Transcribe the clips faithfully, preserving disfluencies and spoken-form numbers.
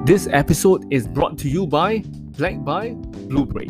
This episode is brought to you by Black by Blue Brave.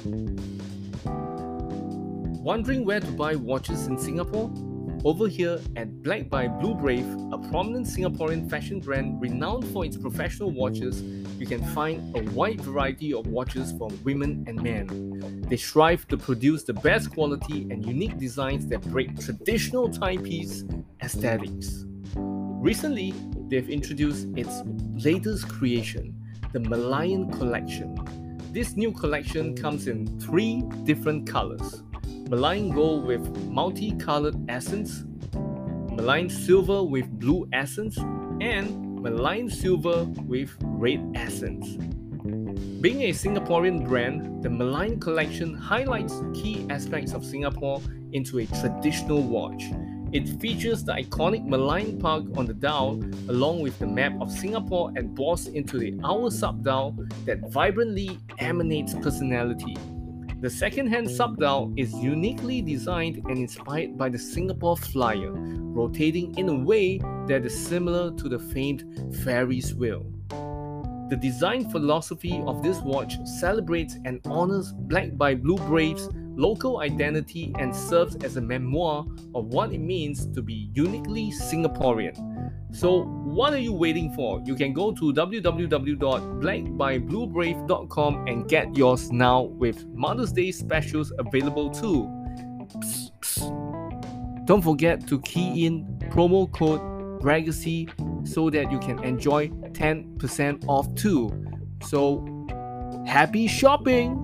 Wondering where to buy watches in Singapore? Over here at Black by Blue Brave, a prominent Singaporean fashion brand renowned for its professional watches, you can find a wide variety of watches for women and men. They strive to produce the best quality and unique designs that break traditional timepiece aesthetics. Recently, they've introduced its latest creation, the Malayan Collection. This new collection comes in three different colors: Malayan Gold with multi-colored accents, Malayan Silver with blue accents, and Malayan Silver with red accents. Being a Singaporean brand, the Malayan Collection highlights key aspects of Singapore into a traditional watch. It features the iconic Malayan Park on the dial, along with the map of Singapore embossed into the hour sub-dial that vibrantly emanates personality. The second-hand sub-dial is uniquely designed and inspired by the Singapore Flyer, rotating in a way that is similar to the famed Ferris wheel. The design philosophy of this watch celebrates and honors Black by Blue Brave's local identity and serves as a memoir of what it means to be uniquely Singaporean. So what are you waiting for? You can go to w w w dot black by blue brave dot com and get yours now with Mother's Day specials available too. Psst, psst. Don't forget to key in promo code Ragacy so that you can enjoy ten percent off too. So happy shopping!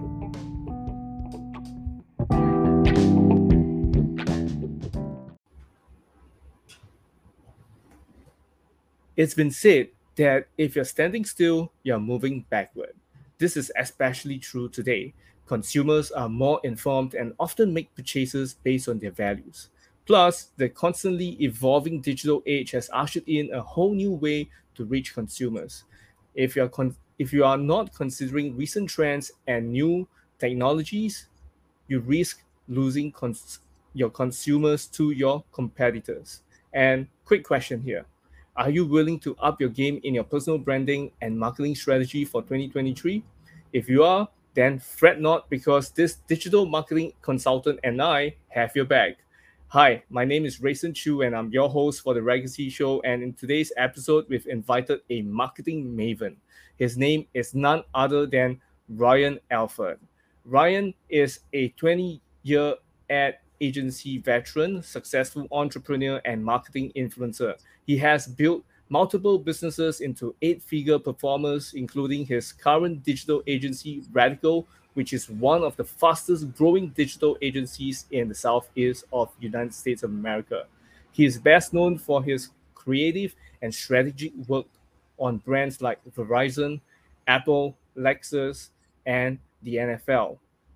It's been said that if you're standing still, you're moving backward. This is especially true today. Consumers are more informed and often make purchases based on their values. Plus, the constantly evolving digital age has ushered in a whole new way to reach consumers. If you're con- if you are not considering recent trends and new technologies, you risk losing cons- your consumers to your competitors. And quick question here: are you willing to up your game in your personal branding and marketing strategy for twenty twenty-three? If you are, then fret not, because this digital marketing consultant and I have your back. Hi, my name is Rayson Chu and I'm your host for the Legacy Show. And in today's episode, we've invited a marketing maven. His name is none other than Ryan Alford. Ryan is a twenty-year ad agency veteran, successful entrepreneur, and marketing influencer. He has built multiple businesses into eight-figure performers, including his current digital agency, Radical, which is one of the fastest growing digital agencies in the southeast of the United States of America. He is best known for his creative and strategic work on brands like Verizon, Apple, Lexus, and the N F L.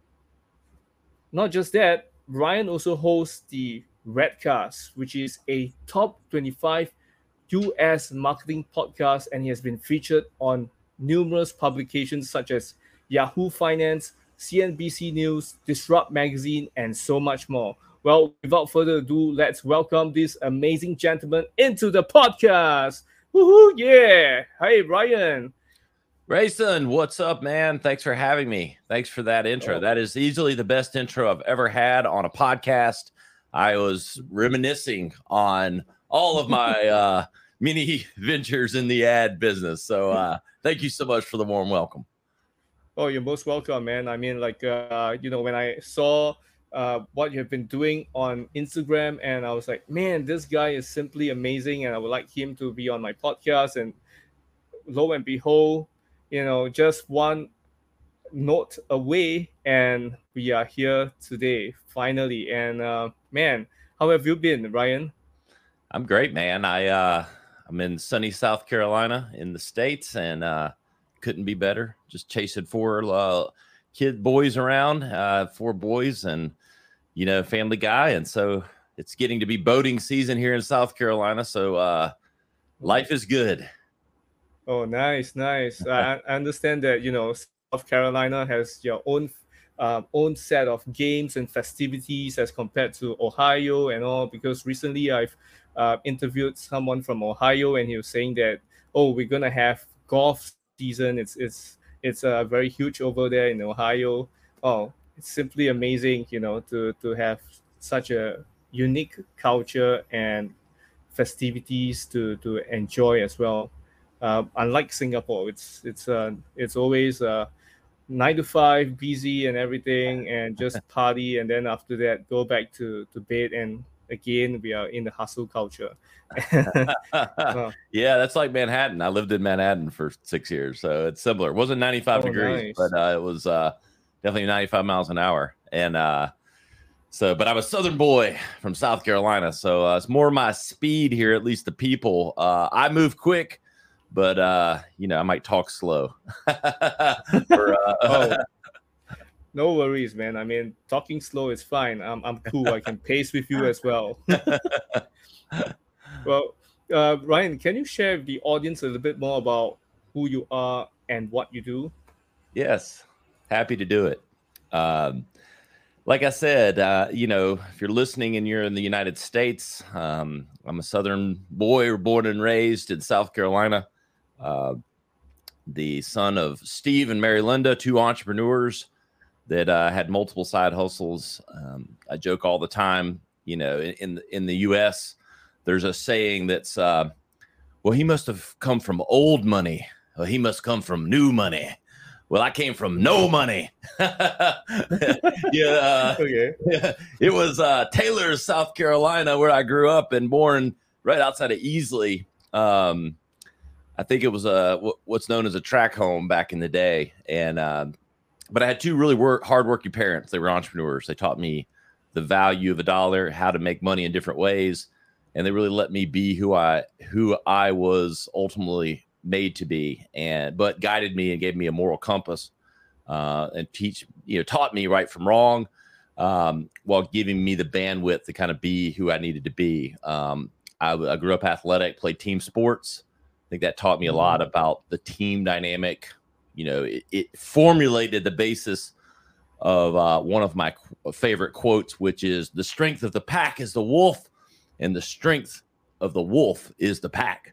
Not just that, Ryan also hosts the Redcast, which is a top twenty-five U S marketing podcast, and he has been featured on numerous publications such as Yahoo Finance, C N B C News, Disrupt Magazine, and so much more. Well, without further ado, let's welcome this amazing gentleman into the podcast. Woohoo, yeah. Hey, Ryan. Rayson, what's up, man? Thanks for having me. Thanks for that intro. Oh. That is easily the best intro I've ever had on a podcast. I was reminiscing on all of my uh, mini ventures in the ad business. So uh, thank you so much for the warm welcome. Oh, you're most welcome, man. I mean, like, uh, you know, when I saw uh, what you've been doing on Instagram, and I was like, man, this guy is simply amazing, and I would like him to be on my podcast. And lo and behold, you know, just one note away, and we are here today, finally. And uh, man, how have you been, Ryan? I'm great, man. I uh, I'm in sunny South Carolina in the States, and uh, couldn't be better. Just chasing four uh, kid boys around, uh, four boys, and you know, family guy, and so it's getting to be boating season here in South Carolina. So uh, life is good. Oh, nice, nice. I, I understand that, you know, South Carolina has your own um, own set of games and festivities as compared to Ohio and all. Because recently I've uh, interviewed someone from Ohio, and he was saying that, oh, we're gonna have golf season. It's it's it's uh, very huge over there in Ohio. Oh, it's simply amazing, you know, to to have such a unique culture and festivities to to enjoy as well. Uh, unlike Singapore, it's it's uh, it's always uh, nine to five, busy and everything, and just party, and then after that, go back to to bed, and again we are in the hustle culture. uh, Yeah, that's like Manhattan. I lived in Manhattan for six years, so it's similar. It wasn't ninety-five Oh, degrees, nice. but uh, it was uh, definitely ninety-five miles an hour. And uh, so, but I'm a Southern boy from South Carolina, so uh, it's more my speed here, at least the people. Uh, I move quick, but uh, you know, I might talk slow. For, uh, Oh, no worries, man. I mean, talking slow is fine. I'm I'm cool. I can pace with you as well. Well, uh, Ryan, can you share with the audience a little bit more about who you are and what you do? Yes, happy to do it. Um, like I said, uh, you know, if you're listening and you're in the United States, um, I'm a Southern boy, born and raised in South Carolina. Uh, the son of Steve and Mary Linda, two entrepreneurs that uh, had multiple side hustles. Um, I joke all the time, you know, in in, in the U S, there's a saying that's, uh, well, he must have come from old money. Well, he must come from new money. Well, I came from no money. yeah, uh, Okay. it was uh, Taylor, South Carolina, where I grew up and born, right outside of Easley. Um, I think it was a what's known as a track home back in the day, and uh, but I had two really work, hardworking parents. They were entrepreneurs. They taught me the value of a dollar, how to make money in different ways, and they really let me be who I who I was ultimately made to be, and but guided me and gave me a moral compass, uh, and teach you know taught me right from wrong, um, while giving me the bandwidth to kind of be who I needed to be. Um, I, I grew up athletic, played team sports. I think that taught me a lot about the team dynamic. You know, it, it formulated the basis of uh, one of my qu- favorite quotes, which is the strength of the pack is the wolf and the strength of the wolf is the pack.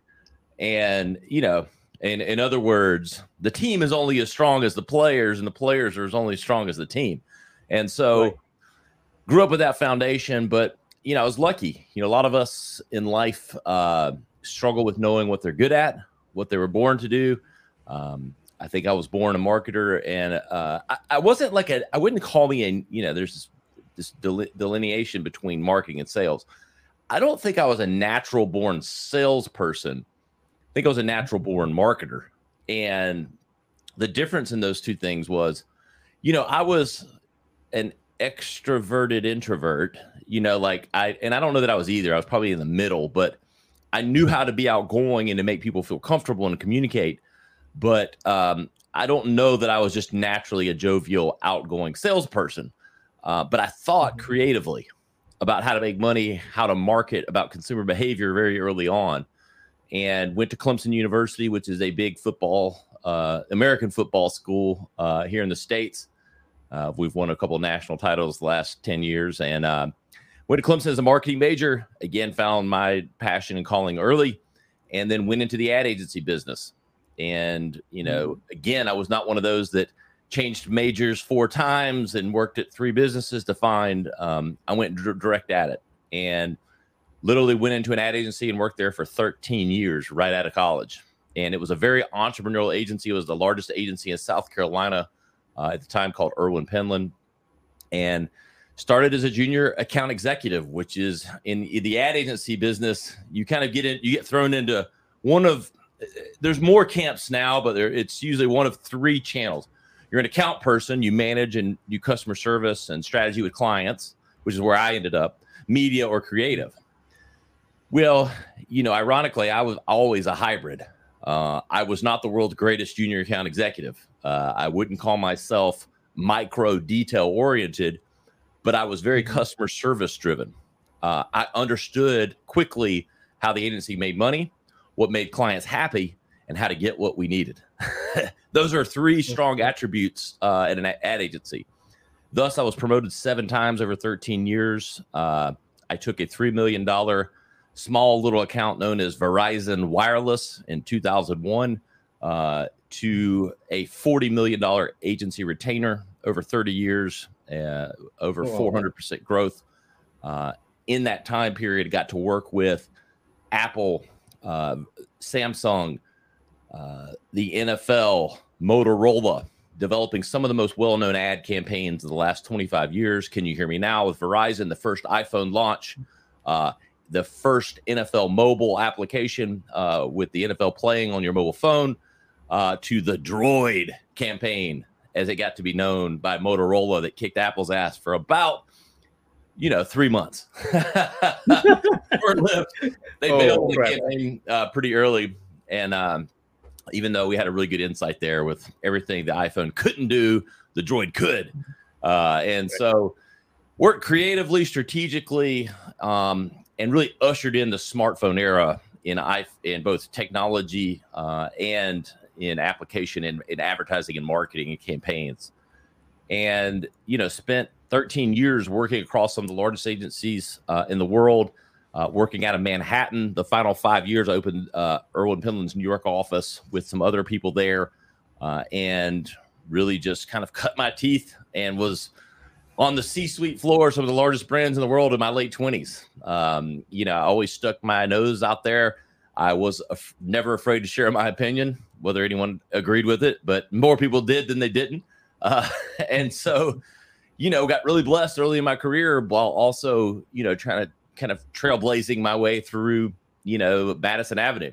And, you know, in, in other words, the team is only as strong as the players and the players are as only as strong as the team. And so Right. grew up with that foundation, but, you know, I was lucky. You know, a lot of us in life uh, struggle with knowing what they're good at, what they were born to do. Um, I think I was born a marketer, and uh, I, I wasn't like a, I wouldn't call me a, you know, there's this, this delineation between marketing and sales. I don't think I was a natural born salesperson. I think I was a natural born marketer. And the difference in those two things was, you know, I was an extroverted introvert, you know, like I, and I don't know that I was either. I was probably in the middle, but I knew how to be outgoing and to make people feel comfortable and communicate. But um, I don't know that I was just naturally a jovial, outgoing salesperson. Uh, but I thought creatively about how to make money, how to market, about consumer behavior very early on, and went to Clemson University, which is a big football, uh, American football school uh, here in the States. Uh, we've won a couple of national titles the last ten years, and uh, went to Clemson as a marketing major. Again, found my passion and calling early, and then went into the ad agency business. And, you know, again, I was not one of those that changed majors four times and worked at three businesses to find. Um, I went d- direct at it and literally went into an ad agency and worked there for thirteen years right out of college. And it was a very entrepreneurial agency. It was the largest agency in South Carolina uh, at the time, called Irwin Penland. And started as a junior account executive, which is in, in the ad agency business. You kind of get in, you get thrown into one of, there's more camps now, but there, it's usually one of three channels. You're an account person, you manage and do customer service and strategy with clients, which is where I ended up, media or creative. Well, you know, ironically, I was always a hybrid. Uh, I was not the world's greatest junior account executive. Uh, I wouldn't call myself micro detail oriented, but I was very customer service driven. Uh, I understood quickly how the agency made money, what made clients happy, and how to get what we needed. Those are three strong attributes uh, at an ad agency. Thus, I was promoted seven times over thirteen years. Uh, I took a three million dollars small little account known as Verizon Wireless in two thousand one uh, to a forty million dollars agency retainer over thirty years, uh, over four hundred percent growth. Uh, in that time period, got to work with Apple, uh, Samsung, uh, the N F L, Motorola, developing some of the most well-known ad campaigns of the last twenty-five years. Can You Hear Me Now with Verizon, the first iPhone launch, uh, the first N F L mobile application uh, with the N F L playing on your mobile phone, uh, to the Droid campaign, as it got to be known by Motorola, that kicked Apple's ass for about, you know, three months. They Oh, bailed the crap. campaign uh, pretty early. And um, even though we had a really good insight there with everything the iPhone couldn't do, the Droid could. Uh, and so worked creatively, strategically, um, and really ushered in the smartphone era in, I, in both technology uh, and in application and in, in advertising and marketing and campaigns. And, you know, spent thirteen years working across some of the largest agencies uh, in the world, uh, working out of Manhattan. The final five years, I opened uh, Irwin Penland's New York office with some other people there, uh, and really just kind of cut my teeth and was on the C-suite floor, some of the largest brands in the world in my late twenties. Um, you know, I always stuck my nose out there. I was af- never afraid to share my opinion, whether anyone agreed with it, but more people did than they didn't. Uh, and so, you know, got really blessed early in my career while also, you know, trying to kind of trailblazing my way through, you know, Madison Avenue,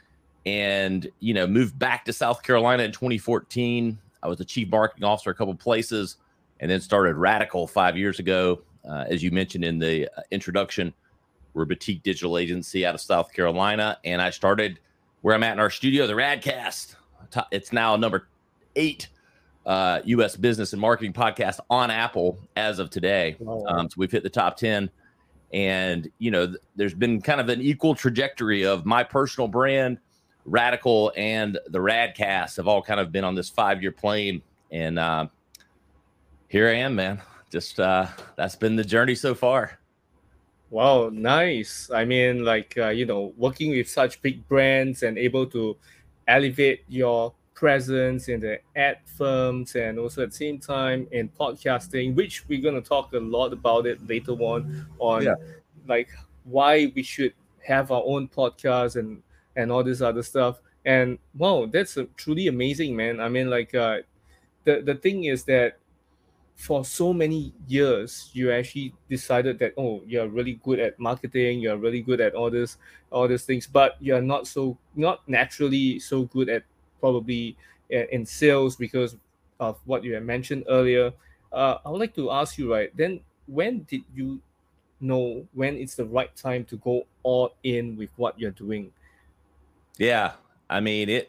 and, you know, moved back to South Carolina in twenty fourteen. I was the chief marketing officer a couple of places, and then started Radical five years ago. Uh, as you mentioned in the introduction, we're a boutique digital agency out of South Carolina, and I started where I'm at in our studio, the Radcast. It's now number eight uh, U S business and marketing podcast on Apple as of today. Wow. Um, so we've hit the top ten, and, you know, th- there's been kind of an equal trajectory of my personal brand, Radical, and the Radcast have all kind of been on this five-year plane. And uh, here I am, man. Just uh, that's been the journey so far. Wow, nice. I mean, like, uh, you know, working with such big brands and able to elevate your presence in the ad firms, and also at the same time in podcasting, which we're going to talk a lot about it later on, on Yeah. like why we should have our own podcast and, and all this other stuff. And wow, that's a, truly amazing, man. I mean, like, uh, the, the thing is that for so many years, you actually decided that, oh, you're really good at marketing, you're really good at all this, all these things, but you're not so, not naturally so good at probably uh, in sales because of what you had mentioned earlier. Uh, I would like to ask you, right, then when did you know when it's the right time to go all in with what you're doing? Yeah. I mean, it,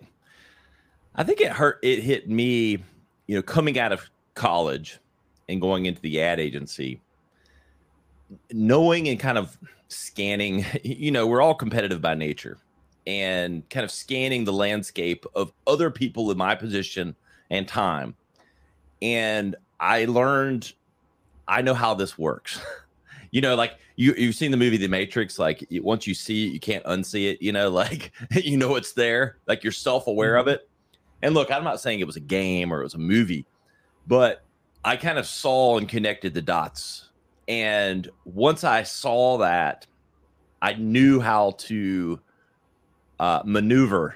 I think it hurt. It hit me, you know, coming out of college and going into the ad agency, knowing and kind of scanning, you know, we're all competitive by nature, and kind of scanning the landscape of other people in my position and time. And I learned, I know how this works. You know, like you, you've seen the movie The Matrix, like once you see it, you can't unsee it, you know, like, you know, it's there, like you're self-aware of it. And look, I'm not saying it was a game or it was a movie, but I kind of saw and connected the dots. And once I saw that, I knew how to uh, maneuver,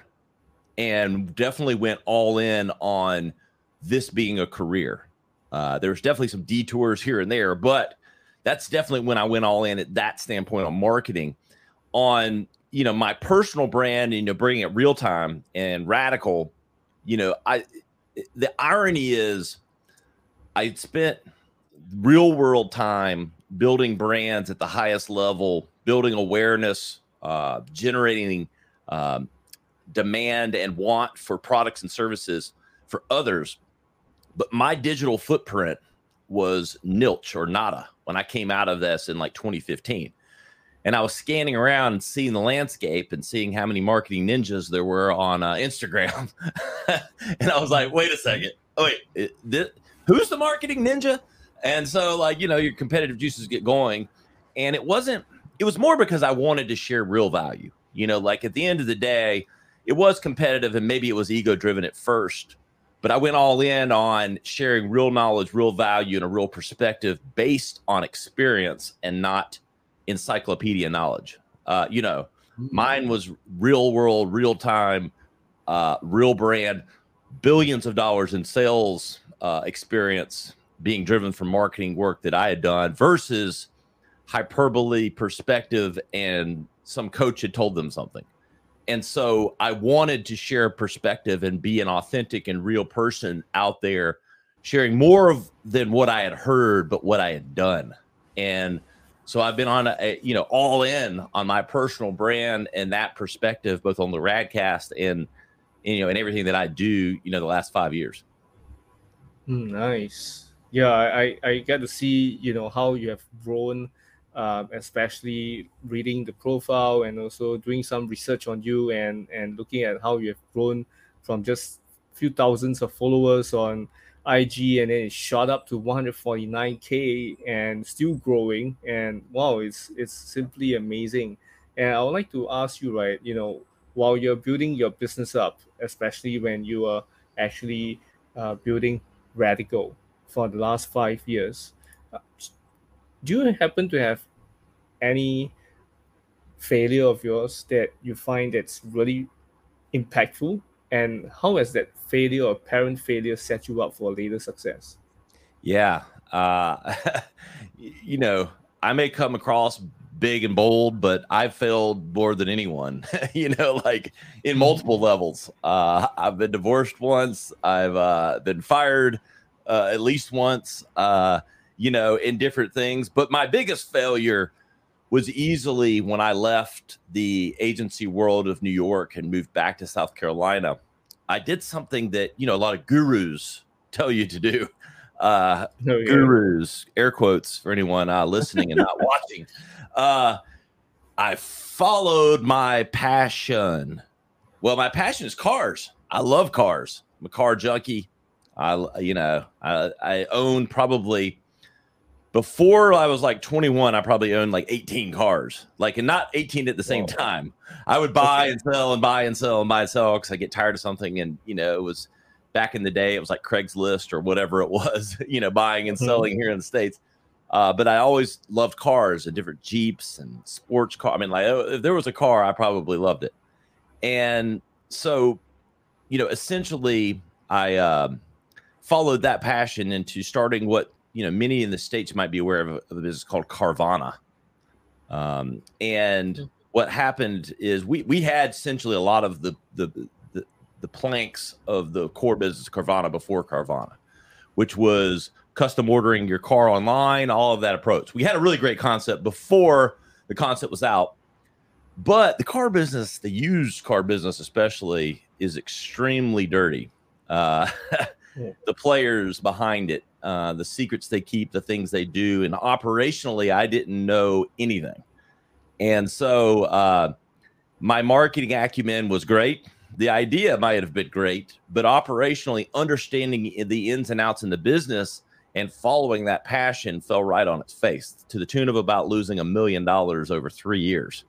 and definitely went all in on this being a career. Uh, there's definitely some detours here and there, but that's definitely when I went all in at that standpoint on marketing. On, you know, my personal brand, you know, bringing it real time and Radical, you know, I, the irony is I spent real world time building brands at the highest level, building awareness, uh, generating um, demand and want for products and services for others. But my digital footprint was nilch or nada when I came out of this in like twenty fifteen. And I was scanning around and seeing the landscape and seeing how many marketing ninjas there were on uh, Instagram. And I was like, wait a second. Oh, wait, it, this, who's the marketing ninja? And so, like, you know, your competitive juices get going. And it wasn't, it was more because I wanted to share real value. You know, like at the end of the day, it was competitive and maybe it was ego driven at first, but I went all in on sharing real knowledge, real value, and a real perspective based on experience and not encyclopedia knowledge. Uh, you know, mine was real world, real time, uh, real brand, billions of dollars in sales uh, experience being driven from marketing work that I had done versus hyperbole, perspective, and some coach had told them something. And so I wanted to share perspective and be an authentic and real person out there, sharing more of than what I had heard, but what I had done. And so I've been on a, a you know, all in on my personal brand and that perspective, both on the Radcast and, and you know, and everything that I do, you know, the last five years. Mm, nice. Yeah, I, I get to see, you know, how you have grown, um, especially reading the profile and also doing some research on you and, and looking at how you have grown from just few thousands of followers on I G, and then it shot up to one hundred forty-nine K and still growing. And wow, it's it's simply amazing. And I would like to ask you, right, you know, while you're building your business up, especially when you are actually uh, building Radical for the last five years, uh, do you happen to have any failure of yours that you find that's really impactful? And how has that failure or parent failure set you up for later success? Yeah. Uh, you know, I may come across big and bold, but I've failed more than anyone, you know, like in multiple levels. Uh, I've been divorced once. I've uh, been fired uh, at least once, uh, you know, in different things. But my biggest failure was easily when I left the agency world of New York and moved back to South Carolina. I did something that, you know, a lot of gurus tell you to do. Uh, oh, yeah. Gurus, air quotes for anyone uh, listening and not watching. Uh, I followed my passion. Well, my passion is cars. I love cars. I'm a car junkie. I, you know, I, I own probably before I was like twenty-one, I probably owned like eighteen cars, like, and not eighteen at the same Whoa. time. I would buy okay. and sell and buy and sell and buy and sell because I get tired of something. And, you know, it was back in the day, it was like Craigslist or whatever it was, you know, buying and selling here in the States. Uh, but I always loved cars and different Jeeps and sports cars. I mean, like, if there was a car, I probably loved it. And so, you know, essentially I uh, followed that passion into starting what, you know, many in the States might be aware of a, of a business called Carvana. Um, and mm-hmm. what happened is we, we had essentially a lot of the, the, the, the planks of the core business Carvana before Carvana, which was custom ordering your car online, all of that approach. We had a really great concept before the concept was out, but the car business, the used car business especially, is extremely dirty. Uh, yeah. The players behind it, uh, the secrets they keep, the things they do, and operationally, I didn't know anything. And so uh, my marketing acumen was great. The idea might have been great, but operationally understanding the ins and outs in the business and following that passion fell right on its face to the tune of about losing a million dollars over three years.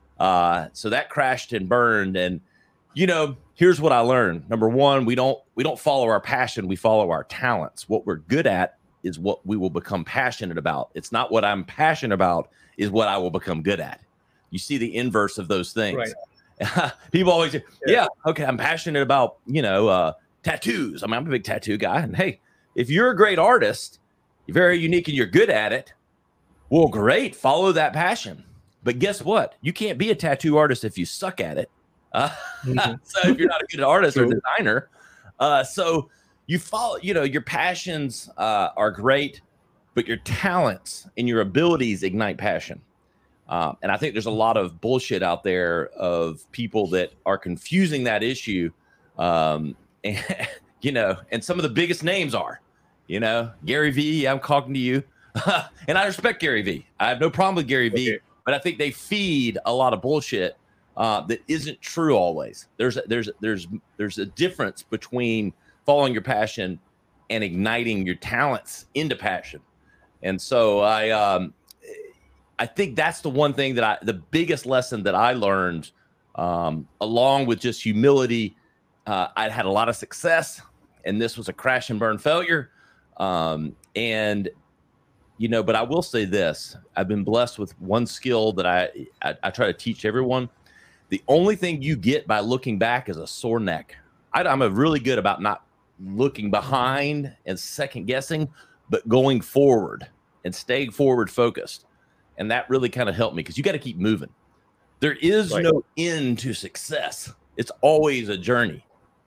Uh, so that crashed and burned. And, you know, here's what I learned. Number one, we don't, we don't follow our passion. We follow our talents. What we're good at is what we will become passionate about. It's not what I'm passionate about is what I will become good at. You see the inverse of those things. Right. People always say, yeah. yeah, okay, I'm passionate about, you know, uh, tattoos. I mean, I'm a big tattoo guy. And hey, if you're a great artist, you're very unique and you're good at it, well, great, follow that passion. But guess what? You can't be a tattoo artist if you suck at it. Uh, mm-hmm. So if you're not a good artist or designer, uh, so you follow, you know, your passions uh, are great, but your talents and your abilities ignite passion. Um, and I think there's a lot of bullshit out there of people that are confusing that issue. Um, and, you know, and some of the biggest names are, you know, Gary Vee, I'm talking to you. And I respect Gary Vee. I have no problem with Gary Vee, okay. But I think they feed a lot of bullshit uh, that isn't true always. There's, there's, there's, there's a difference between following your passion and igniting your talents into passion. And so I, um, I think that's the one thing that I, the biggest lesson that I learned um, along with just humility. Uh, I'd had a lot of success, and this was a crash and burn failure. Um, and, you know, but I will say this, I've been blessed with one skill that I, I, I try to teach everyone. The only thing you get by looking back is a sore neck. I, I'm a really good about not looking behind and second guessing, but going forward and staying forward focused. And that really kind of helped me, because you got to keep moving. There is Right. no end to success. It's always a journey.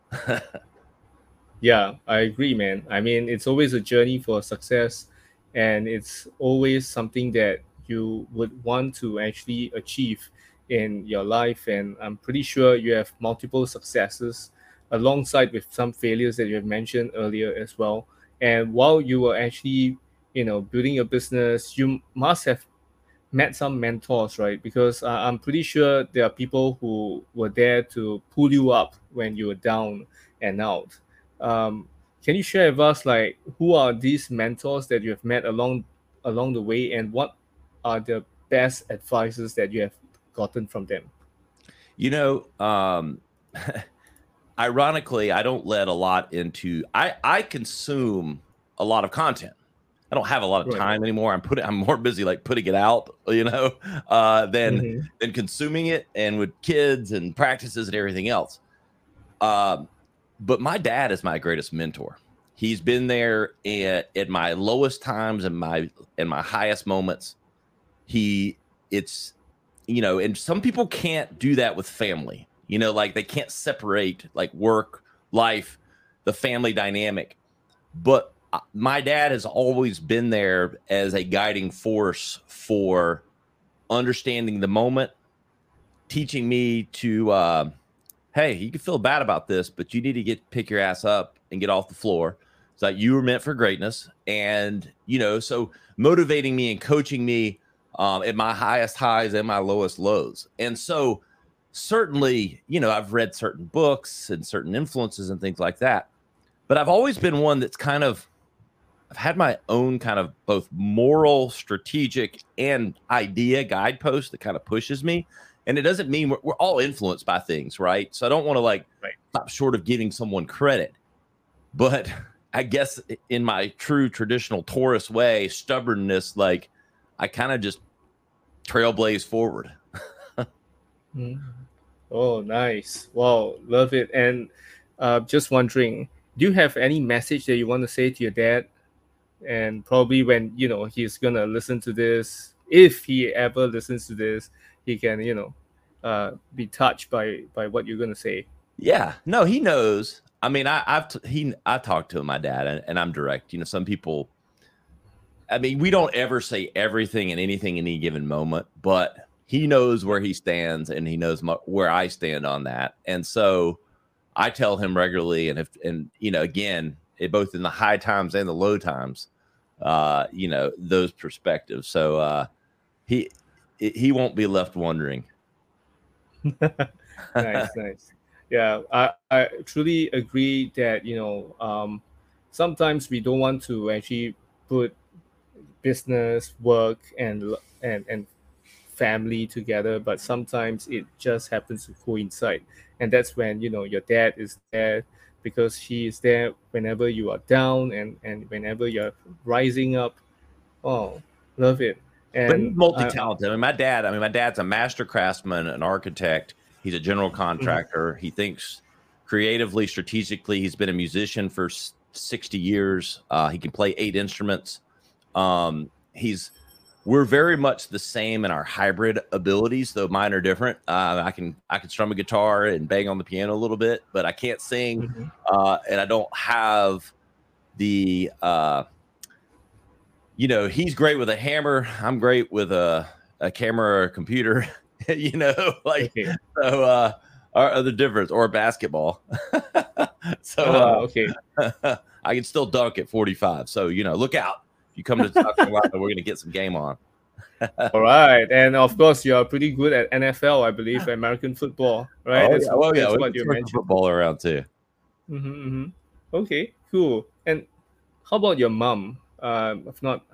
Yeah, I agree, man. I mean, it's always a journey for success, and it's always something that you would want to actually achieve in your life. And I'm pretty sure you have multiple successes alongside with some failures that you have mentioned earlier as well. And while you were actually, you know, building your business, you must have met some mentors, right? Because uh, I'm pretty sure there are people who were there to pull you up when you were down and out. Um, can you share with us, like, who are these mentors that you have met along along the way, and what are the best advices that you have gotten from them? You know, um, ironically, I don't let a lot into. I I consume a lot of content. I don't have a lot of Right. time anymore. I'm putting. I'm more busy like putting it out, you know, uh, than Mhm. than consuming it, and with kids and practices and everything else. Um, but my dad is my greatest mentor. He's been there at, at my lowest times and my and my highest moments. He it's you know, and some people can't do that with family. You know, like they can't separate like work, life, the family dynamic. But uh, my dad has always been there as a guiding force for understanding the moment, teaching me to uh hey, you can feel bad about this, but you need to get pick your ass up and get off the floor. It's like you were meant for greatness. And, you know, so motivating me and coaching me um, at my highest highs and my lowest lows. And so certainly, you know, I've read certain books and certain influences and things like that. But I've always been one that's kind of, I've had my own kind of both moral, strategic, and idea guidepost that kind of pushes me. And it doesn't mean we're, we're all influenced by things, right? So I don't want to like Right. stop short of giving someone credit. But I guess in my true traditional Taurus way, stubbornness, like I kind of just trailblaze forward. Mhm. Oh, nice. Wow, love it. And uh, just wondering, do you have any message that you want to say to your dad? And probably when, you know, he's gonna listen to this, if he ever listens to this, he can, you know, uh, be touched by by what you're gonna say. Yeah, no, he knows. I mean, I, I've t- he I talked to my dad, and, and I'm direct. You know, some people. I mean, we don't ever say everything and anything in any given moment, but he knows where he stands, and he knows my, where I stand on that. And so I tell him regularly, and if and you know, again, it, both in the high times and the low times, uh, you know, those perspectives. So uh, he he won't be left wondering. Nice, nice. Yeah, I, I truly agree that, you know, um, sometimes we don't want to actually put business, work, and and and family together, but sometimes it just happens to coincide, and that's when, you know, your dad is there, because he is there whenever you are down, and and whenever you're rising up. Oh, love it. But he's And I, multi-talented. I mean, my dad, I mean, my dad's a master craftsman, an architect. He's a general mhm. contractor. He thinks creatively, strategically. He's been a musician for sixty years. Uh, he can play eight instruments. Um, he's we're very much the same in our hybrid abilities, though mine are different. Uh, I can I can strum a guitar and bang on the piano a little bit, but I can't sing, Mhm. uh, and I don't have the uh, you know, he's great with a hammer. I'm great with a, a camera or a computer, you know, like, Okay. so, uh, our other difference or basketball. Ah, so, okay. uh, I can still dunk at forty-five. So, you know, look out. If you come to South Carolina, we're going to get some game on. All right. And of course, you are pretty good at N F L, I believe, American football, right? Oh, That's yeah. Well, yeah. that's We what can you circle mentioned. football around too. Mm-hmm, mm-hmm. Okay, cool. And how about your mom? Um, I've not heard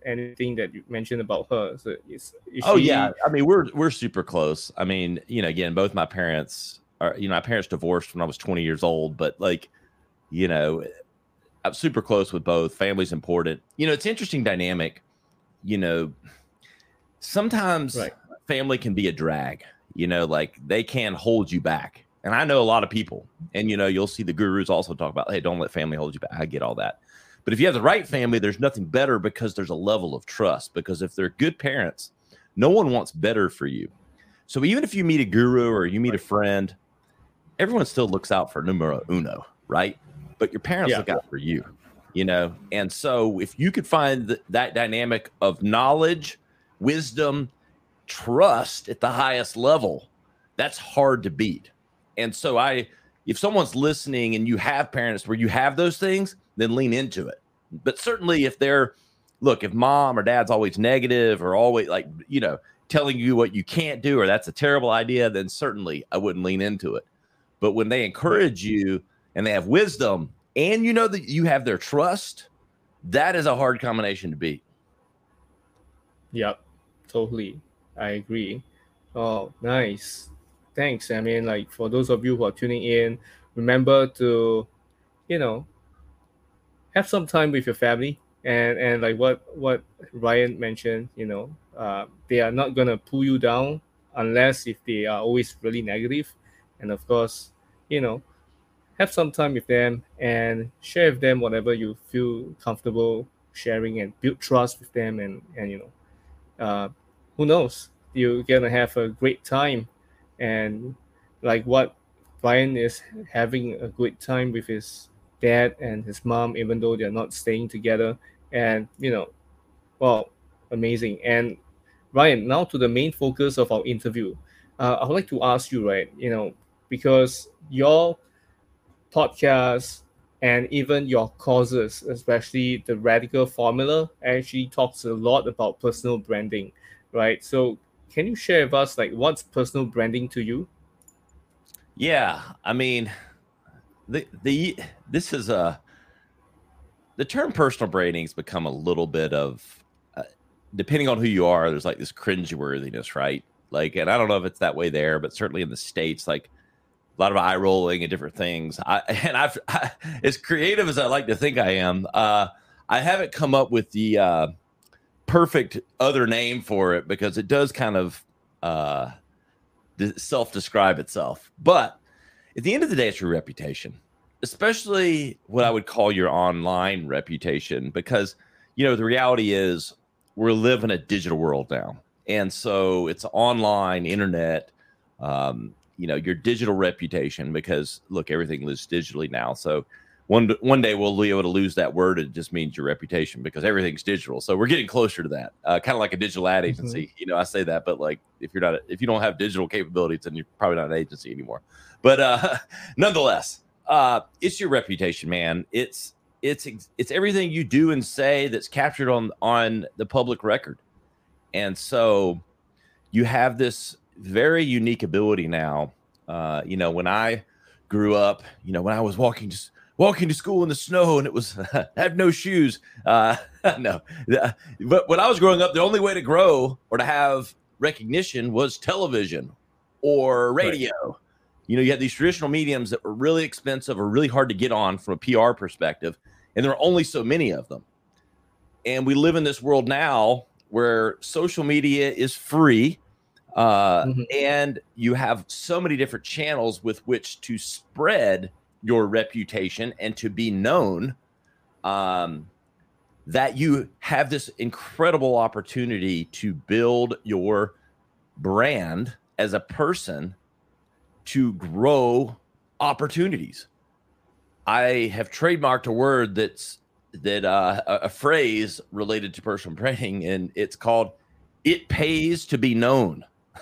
anything that you mentioned about her? So is, is Oh she... yeah, I mean we're we're super close. I mean, you know, again, both my parents are, you know, my parents divorced when I was twenty years old, but like, you know, I'm super close with both. Family's important. You know, it's interesting dynamic. You know, sometimes Right. family can be a drag. You know, like they can hold you back. And I know a lot of people, and you know, you'll see the gurus also talk about, hey, don't let family hold you back. I get all that. But if you have the right family, there's nothing better because there's a level of trust. Because if they're good parents, no one wants better for you. So even if you meet a guru or you meet a friend, everyone still looks out for numero uno, right? But your parents Yeah. look out for you, you know? And so if you could find th- that dynamic of knowledge, wisdom, trust at the highest level, that's hard to beat. And so I, if someone's listening and you have parents where you have those things, then lean into it. But certainly if they're, look, if mom or dad's always negative or always like, you know, telling you what you can't do, or that's a terrible idea, then certainly I wouldn't lean into it. But when they encourage you and they have wisdom and you know that you have their trust, that is a hard combination to beat. Yep, totally. I agree. Oh, nice. Thanks. I mean, like for those of you who are tuning in, remember to, you know, have some time with your family, and and like what what Ryan mentioned, you know, uh, they are not gonna pull you down unless if they are always really negative, and of course, you know, have some time with them and share with them whatever you feel comfortable sharing, and build trust with them, and and you know, uh, who knows, you're gonna have a great time, and like what Ryan is having a good time with his dad and his mom, even though they're not staying together, and you know, well, amazing. And Ryan, now to the main focus of our interview. Uh, I would like to ask you, right, you know, because your podcast and even your courses, especially the Radical Formula, actually talks a lot about personal branding, right? So can you share with us like what's personal branding to you? Yeah, I mean, the the this is a the term personal branding has become a little bit of, uh, depending on who you are, there's like this cringeworthiness, right? Like, and I don't know if it's that way there, but certainly in the States, like a lot of eye rolling and different things. I, and I've, I, as creative as I like to think I am, uh, I haven't come up with the uh, perfect other name for it because it does kind of uh, self-describe itself. But at the end of the day, it's your reputation, especially what I would call your online reputation, because, you know, the reality is we're living a digital world now. And so it's online, internet, um, you know, your digital reputation, because look, everything lives digitally now. So one, one day we'll be able to lose that word. It just means your reputation because everything's digital. So we're getting closer to that, uh, kind of like a digital ad agency. Mm-hmm. You know, I say that, but like, if you're not, if you don't have digital capabilities, then you're probably not an agency anymore. But uh, nonetheless, uh, it's your reputation, man. It's, it's, it's everything you do and say that's captured on, on the public record. And so you have this very unique ability now. Uh, you know, when I grew up, you know, when I was walking just walking to school in the snow and it was I have no shoes. Uh, no, but when I was growing up, the only way to grow or to have recognition was television or radio. Right. You know, you had these traditional mediums that were really expensive or really hard to get on from a P R perspective, and there are only so many of them. And we live in this world now where social media is free. Uh, mm-hmm. And you have so many different channels with which to spread your reputation and to be known, um, that you have this incredible opportunity to build your brand as a person to grow opportunities. I have trademarked a word that's that uh, a, a phrase related to personal branding, and it's called "it pays to be known."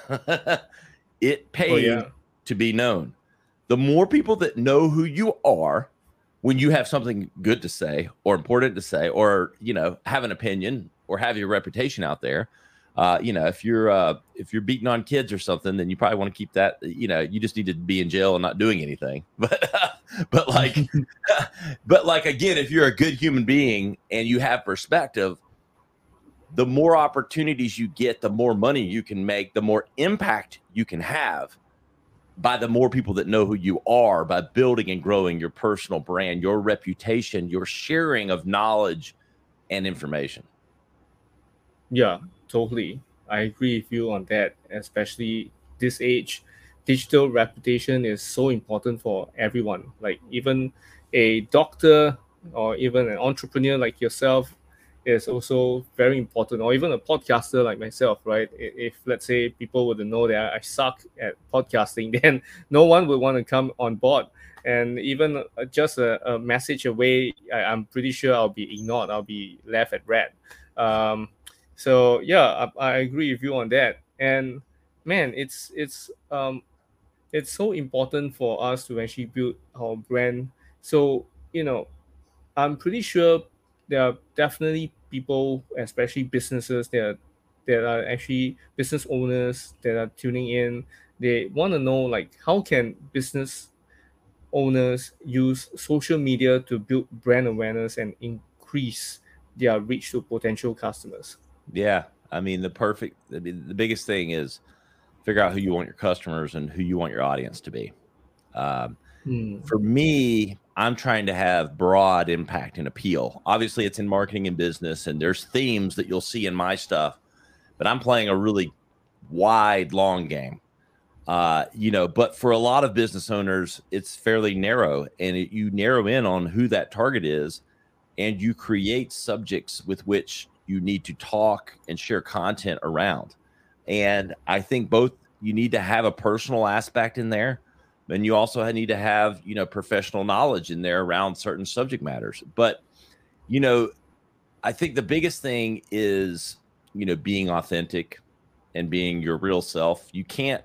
It pays oh, yeah. to be known. The more people that know who you are when you have something good to say or important to say, or, you know, have an opinion or have your reputation out there. Uh, you know, if you're uh, if you're beating on kids or something, then you probably want to keep that, you know, you just need to be in jail and not doing anything. But but like but like, again, if you're a good human being and you have perspective, the more opportunities you get, the more money you can make, the more impact you can have by the more people that know who you are, by building and growing your personal brand, your reputation, your sharing of knowledge and information. Yeah, totally. I agree with you on that, especially this age. Digital reputation is so important for everyone. Like even a doctor or even an entrepreneur like yourself is also very important, or even a podcaster like myself, right? I- If let's say people were to know that I suck at podcasting, then no one would want to come on board. And even uh, just a, a message away, I, I'm pretty sure I'll be ignored. I'll be left at red. Um, so yeah, I, I agree with you on that. And man, it's it's um it's so important for us to actually build our brand. So you know, I'm pretty sure there are definitely people, especially businesses, that are, that are actually business owners that are tuning in. They want to know like how can business owners use social media to build brand awareness and increase their reach to potential customers. Yeah. I mean, the perfect, I mean, the biggest thing is figure out who you want your customers and who you want your audience to be. Um, Hmm. for me, I'm trying to have broad impact and appeal. Obviously, it's in marketing and business, and there's themes that you'll see in my stuff, but I'm playing a really wide, long game. Uh, you know, but for a lot of business owners, it's fairly narrow, and it, you narrow in on who that target is, and you create subjects with which you need to talk and share content around. And I think both you need to have a personal aspect in there, and you also need to have, you know, professional knowledge in there around certain subject matters. But, you know, I think the biggest thing is, you know, being authentic and being your real self. You can't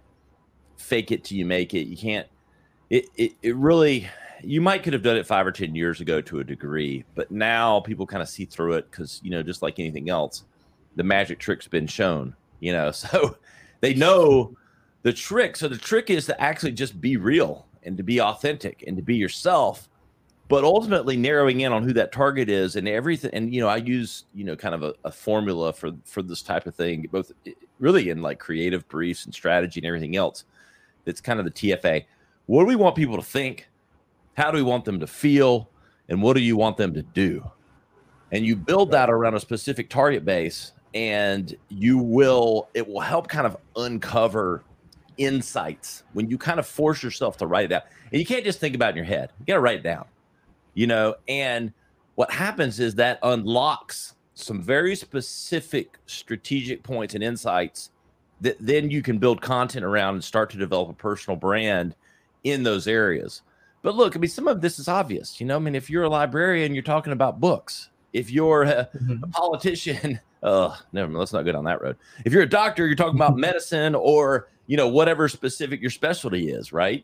fake it till you make it. You can't, it, it, it really, you might could have done it five or ten years ago to a degree, but now people kind of see through it because, you know, just like anything else, the magic trick's been shown, you know, so they know the trick. So the trick is to actually just be real and to be authentic and to be yourself, but ultimately narrowing in on who that target is and everything. And, you know, I use, you know, kind of a, a formula for, for this type of thing, both really in like creative briefs and strategy and everything else. It's kind of the T F A. What do we want people to think? How do we want them to feel? And what do you want them to do? And you build that around a specific target base, and you will, it will help kind of uncover insights when you kind of force yourself to write it out. And you can't just think about it in your head. You got to write it down, you know, and what happens is that unlocks some very specific strategic points and insights that then you can build content around and start to develop a personal brand in those areas. But look, I mean, some of this is obvious, you know, I mean, if you're a librarian, you're talking about books. If you're a, Mhm. a politician, uh, never mind, let's not go down that road. If you're a doctor, you're talking about medicine or, you know, whatever specific your specialty is, right?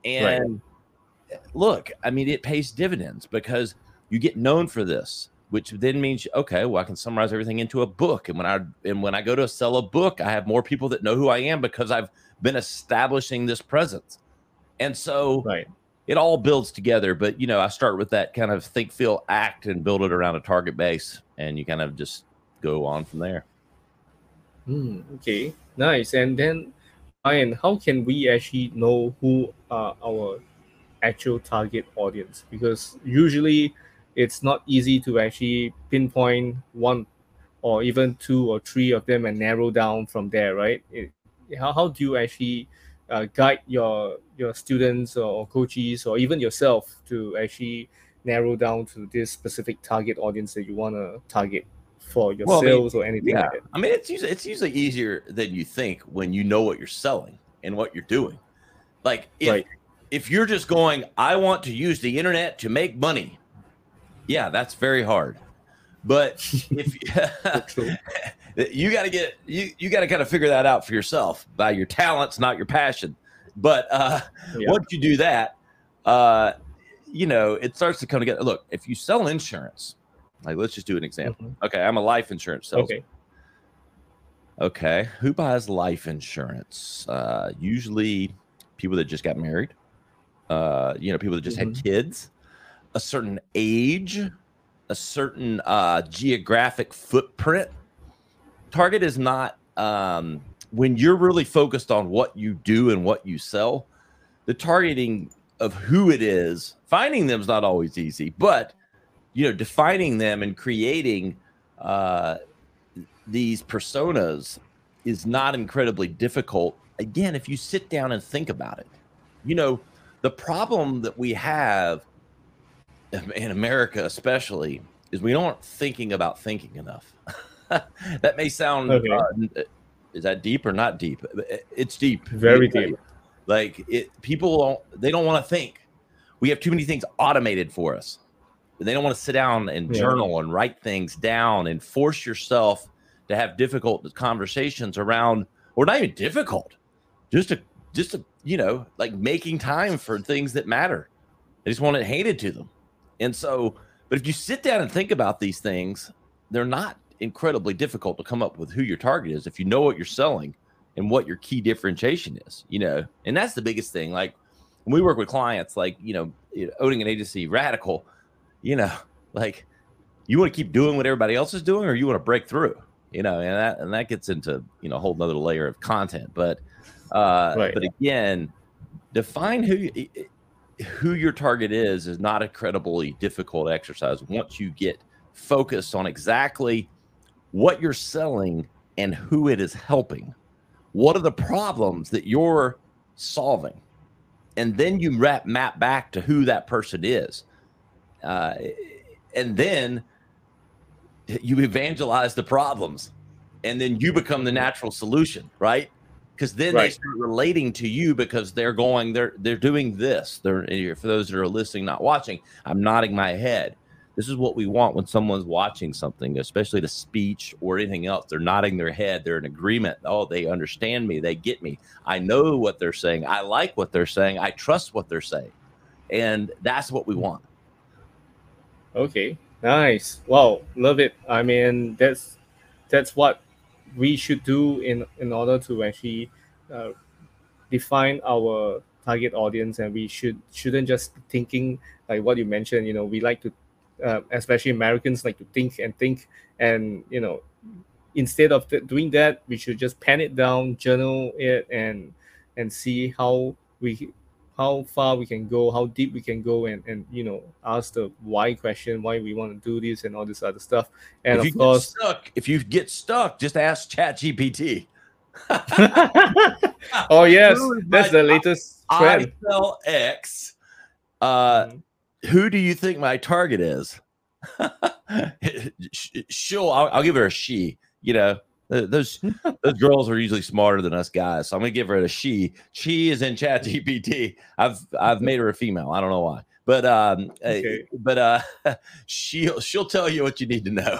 And look, I mean, it pays dividends because you get known for this, which then means, okay, well, I can summarize everything into a book. And when I and when I go to sell a book, I have more people that know who I am because I've been establishing this presence. And so Right. it all builds together. But, you know, I start with that kind of think, feel, act, and build it around a target base. And you kind of just go on from there. Hmm, okay, nice. And then, Ryan, how can we actually know who are our actual target audience? Because usually it's not easy to actually pinpoint one or even two or three of them and narrow down from there, right? It, how, how do you actually uh, guide your your students or coaches or even yourself to actually narrow down to this specific target audience that you want to target for your Well, I mean, sales or anything yeah, like that? I mean, it's usually it's usually easier than you think when you know what you're selling and what you're doing. Like if Right. if you're just going, I want to use the internet to make money. Yeah, that's very hard. But if True. you got to get you you got to kind of figure that out for yourself by your talents, not your passion. But uh, Yeah. once you do that, uh, you know, it starts to come together. Look, if you sell insurance, like let's just do an example. Mhm. Okay, I'm a life insurance salesman. Okay. Okay, who buys life insurance? Uh, usually people that just got married. Uh, you know, people that just Mhm. had kids, a certain age, a certain uh, geographic footprint. target is not um, when you're really focused on what you do and what you sell. The targeting of who it is, finding them is not always easy, but you know, defining them and creating uh, these personas is not incredibly difficult. Again, if you sit down and think about it, you know, the problem that we have in America, especially, is we aren't thinking about thinking enough. That may sound, Okay. uh, is that deep or not deep? It's deep. Very deep. Like it, people don't, they don't want to think. We have too many things automated for us. They don't want to sit down and Yeah. journal and write things down and force yourself to have difficult conversations around, or not even difficult, just to, just to, you know, like making time for things that matter. They just want it handed to them. And so, but if you sit down and think about these things, they're not incredibly difficult to come up with who your target is if you know what you're selling and what your key differentiation is, you know. And that's the biggest thing. Like when we work with clients, like, you know, owning an agency, Radical, you know, like you want to keep doing what everybody else is doing, or you want to break through, you know, and that, and that gets into, you know, a whole nother layer of content. But, uh, Right. but again, define who you, who your target is is not a incredibly difficult exercise once you get focused on exactly what you're selling and who it is helping. What are the problems that you're solving? And then you wrap, map back to who that person is. Uh, and then you evangelize the problems, and then you become the natural solution, right? Because then Right. they start relating to you because they're going, they're they're doing this. They're, for those that are listening, not watching, I'm nodding my head. This is what we want when someone's watching something, especially the speech or anything else. They're nodding their head. They're in agreement. Oh, they understand me. They get me. I know what they're saying. I like what they're saying. I trust what they're saying. And that's what we want. Okay, nice. Wow, love it. I mean, that's that's what we should do in in order to actually uh, define our target audience, and we should shouldn't just be thinking like what you mentioned. You know, we like to, uh, especially Americans, like to think and think, and you know, instead of th- doing that, we should just pen it down, journal it, and and see how we how far we can go, how deep we can go, and and you know, ask the why question, why we want to do this, and all this other stuff. And If you of get course, stuck, if you get stuck, just ask ChatGPT. oh yes, Who is that's my the latest I trend. sell X. Uh, Mhm. who do you think my target is? She'll, I'll, I'll give her a she. You know, th- those those girls are usually smarter than us guys, so I'm gonna give her a she. She is in ChatGPT. I've I've made her a female. I don't know why, but um, uh, Okay. but uh, she'll she'll tell you what you need to know.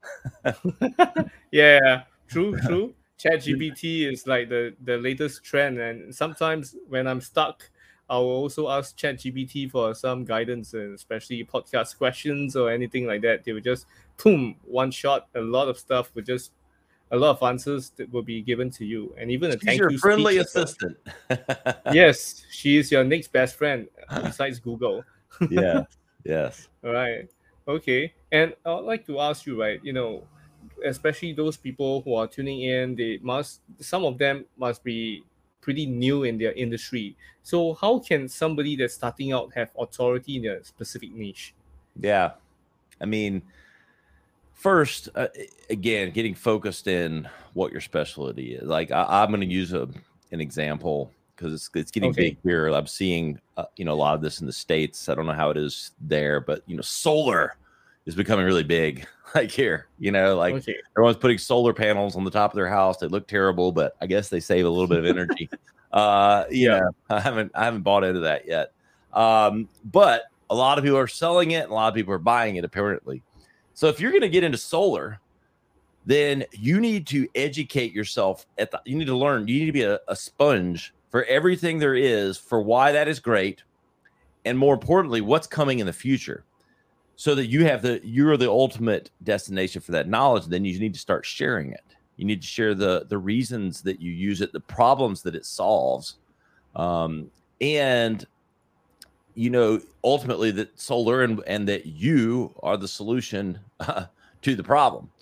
Yeah, true, true. ChatGPT is like the the latest trend, and sometimes when I'm stuck, I will also ask ChatGPT for some guidance, and especially podcast questions or anything like that. They will just boom, one shot, a lot of stuff with just a lot of answers that will be given to you, and even a She's thank your you friendly speech as well. assistant. Yes, she is your next best friend besides Google. Yeah. Yes. All right. Okay. And I'd like to ask you, right, you know, especially those people who are tuning in, they must, some of them must be pretty new in their industry. So, how can somebody that's starting out have authority in their specific niche? Yeah. I mean, first, uh, again, getting focused in what your specialty is. Like I, I'm going to use a, an example because it's it's getting Okay. big here. I'm seeing uh, you know, a lot of this in the States. I don't know how it is there, but you know, solar is becoming really big. Like here, you know, like Okay. everyone's putting solar panels on the top of their house. They look terrible, but I guess they save a little bit of energy. uh, you Yeah. know, I haven't I haven't bought into that yet. Um, but a lot of people are selling it, and a lot of people are buying it apparently. So if you're going to get into solar, then you need to educate yourself at the, you need to learn, you need to be a, a sponge for everything there is for why that is great. And more importantly, what's coming in the future, so that you have the, you're the ultimate destination for that knowledge. Then you need to start sharing it. You need to share the, the reasons that you use it, the problems that it solves. Um, and you know, ultimately that solar and, and that you are the solution uh, to the problem.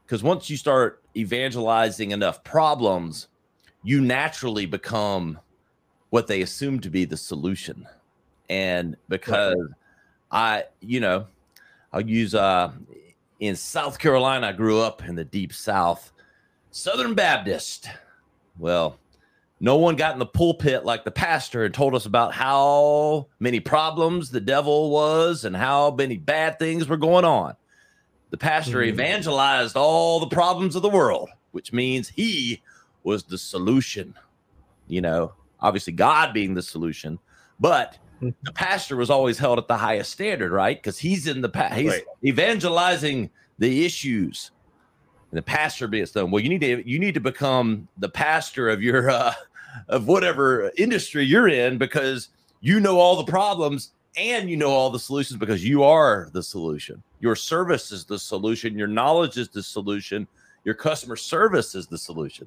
because once you start evangelizing enough problems, you naturally become what they assume to be the solution. And because right. I, you know, I'll use uh, in South Carolina, I grew up in the deep South, Southern Baptist. Well, no one got in the pulpit like the pastor and told us about how many problems the devil was and how many bad things were going on. The pastor mm-hmm. evangelized all the problems of the world, which means he was the solution. You know, obviously God being the solution, but the pastor was always held at the highest standard, right? Because he's in the pa- he's right. evangelizing the issues. And the pastor being done. Well, you need to you need to become the pastor of your uh, of whatever industry you're in, because you know all the problems and you know all the solutions, because you are the solution. Your service is the solution. Your knowledge is the solution. Your customer service is the solution.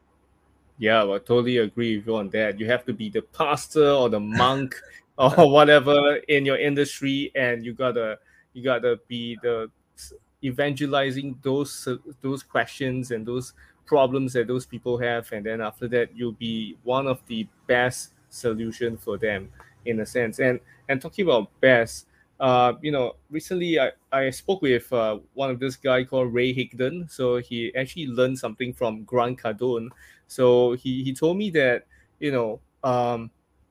Yeah, well, I totally agree with you on that. You have to be the pastor or the monk or whatever in your industry, and you gotta you gotta be the evangelizing those those questions and those problems that those people have, and then after that you'll be one of the best solution for them in a sense. And and talking about best, uh, you know, recently I, I spoke with uh, one of this guy called Ray Higdon. So he actually learned something from Grant Cardone. So he, he told me that, you know, um,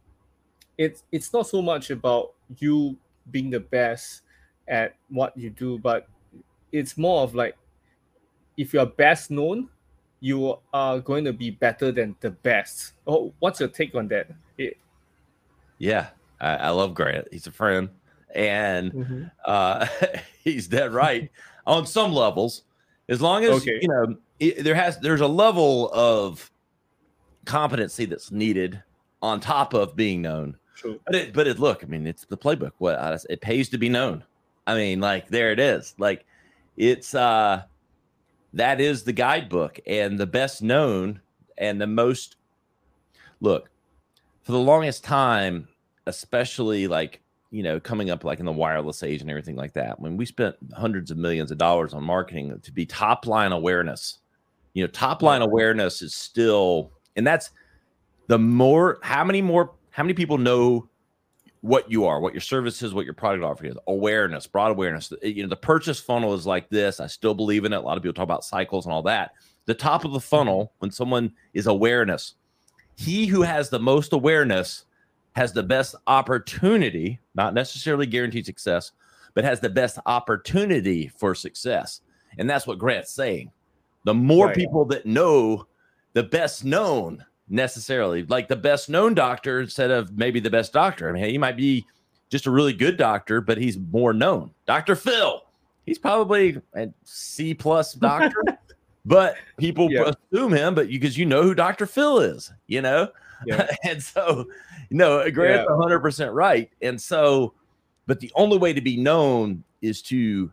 it's it's not so much about you being the best at what you do, but it's more of like, if you're best known, you are going to be better than the best. Oh, what's your take on that? It, yeah, I, I love Grant. He's a friend, and mm-hmm. uh, he's dead right on some levels. As long as okay. you know, it, there has there's a level of competency that's needed on top of being known. True. But it, but it, look, I mean, it's the playbook. What it pays to be known. I mean, like, there it is. Like, it's uh, that is the guidebook, and the best known and the most. Look, for the longest time, especially like, you know, coming up like in the wireless age and everything like that, when we spent hundreds of millions of dollars on marketing to be top line awareness, you know, top line awareness is still, and that's the more, how many more, how many people know what you are, what your service is, what your product offering is? Awareness, broad awareness. You know, the purchase funnel is like this. I still believe in it. A lot of people talk about cycles and all that. The top of the funnel, when someone is awareness, he who has the most awareness has the best opportunity, not necessarily guaranteed success, but has the best opportunity for success. And that's what Grant's saying. The more right. people that know, the best known necessarily, like the best known doctor instead of maybe the best doctor. I mean, he might be just a really good doctor, but he's more known. Doctor Phil, he's probably a C plus doctor, but people yeah. assume him, but you, because you know who Doctor Phil is, you know? Yeah. And so, no, Grant's yeah. one hundred percent right. And so, but the only way to be known is to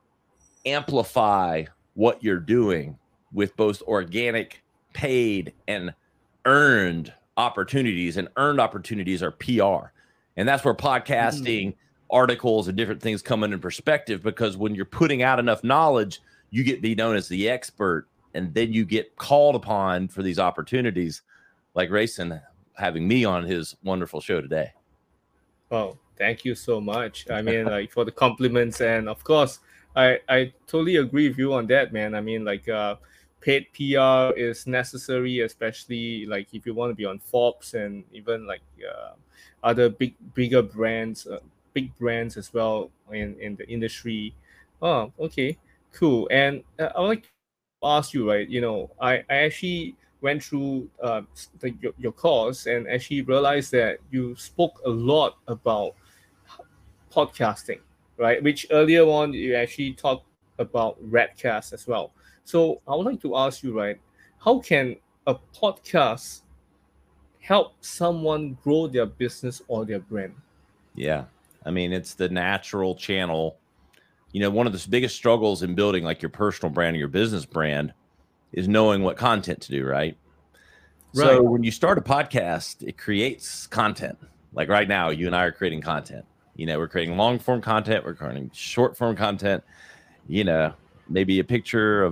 amplify what you're doing with both organic, paid, and earned opportunities. And earned opportunities are P R. And that's where podcasting, mm-hmm. articles, and different things come into perspective, because when you're putting out enough knowledge, you get to be known as the expert, and then you get called upon for these opportunities, like Rayson having me on his wonderful show today. Oh, thank you so much. I mean, like, for the compliments, and of course, I, I totally agree with you on that, man. I mean, like, uh, paid P R is necessary, especially like if you want to be on Forbes and even like uh, other big, bigger brands, uh, big brands as well in, in the industry. Oh, okay, cool. And uh, I would like to ask you, right, you know, I, I actually went through uh, the, your, your course and actually realized that you spoke a lot about podcasting, right? Which earlier on you actually talked about Redcast as well. So I would like to ask you, right, how can a podcast help someone grow their business or their brand? Yeah, I mean, it's the natural channel. You know, one of the biggest struggles in building like your personal brand or your business brand is knowing what content to do, right? Right. So when you start a podcast, it creates content. Like right now, you and I are creating content. You know, we're creating long form content. We're creating short form content. You know, maybe a picture of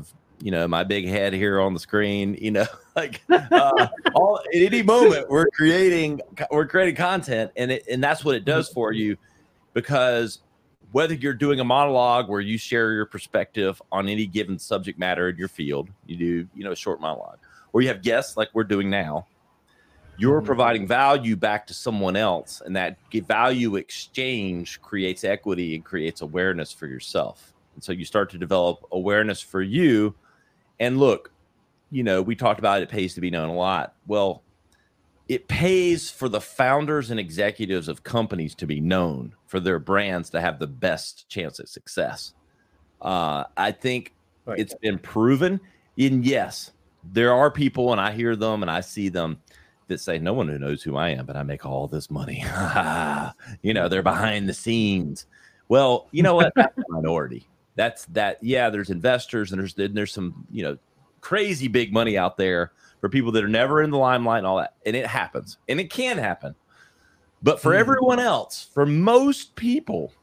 you know, my big head here on the screen, you know, like uh, all at any moment we're creating, we're creating content, and it, and that's what it does for you, because whether you're doing a monologue where you share your perspective on any given subject matter in your field, you do, you know, a short monologue, or you have guests like we're doing now, you're mm-hmm. providing value back to someone else, and that value exchange creates equity and creates awareness for yourself. And so you start to develop awareness for you. And look, you know, we talked about it pays to be known a lot. Well, it pays for the founders and executives of companies to be known, for their brands to have the best chance at success. Uh, I think right. it's been proven. And yes, there are people, and I hear them and I see them, that say, no one who knows who I am, but I make all this money. You know, they're behind the scenes. Well, you know what? That's a minority. That's that. Yeah, there's investors, and there's there's some, you know, crazy big money out there for people that are never in the limelight and all that. And it happens, and it can happen. But for mm. everyone else, for most people,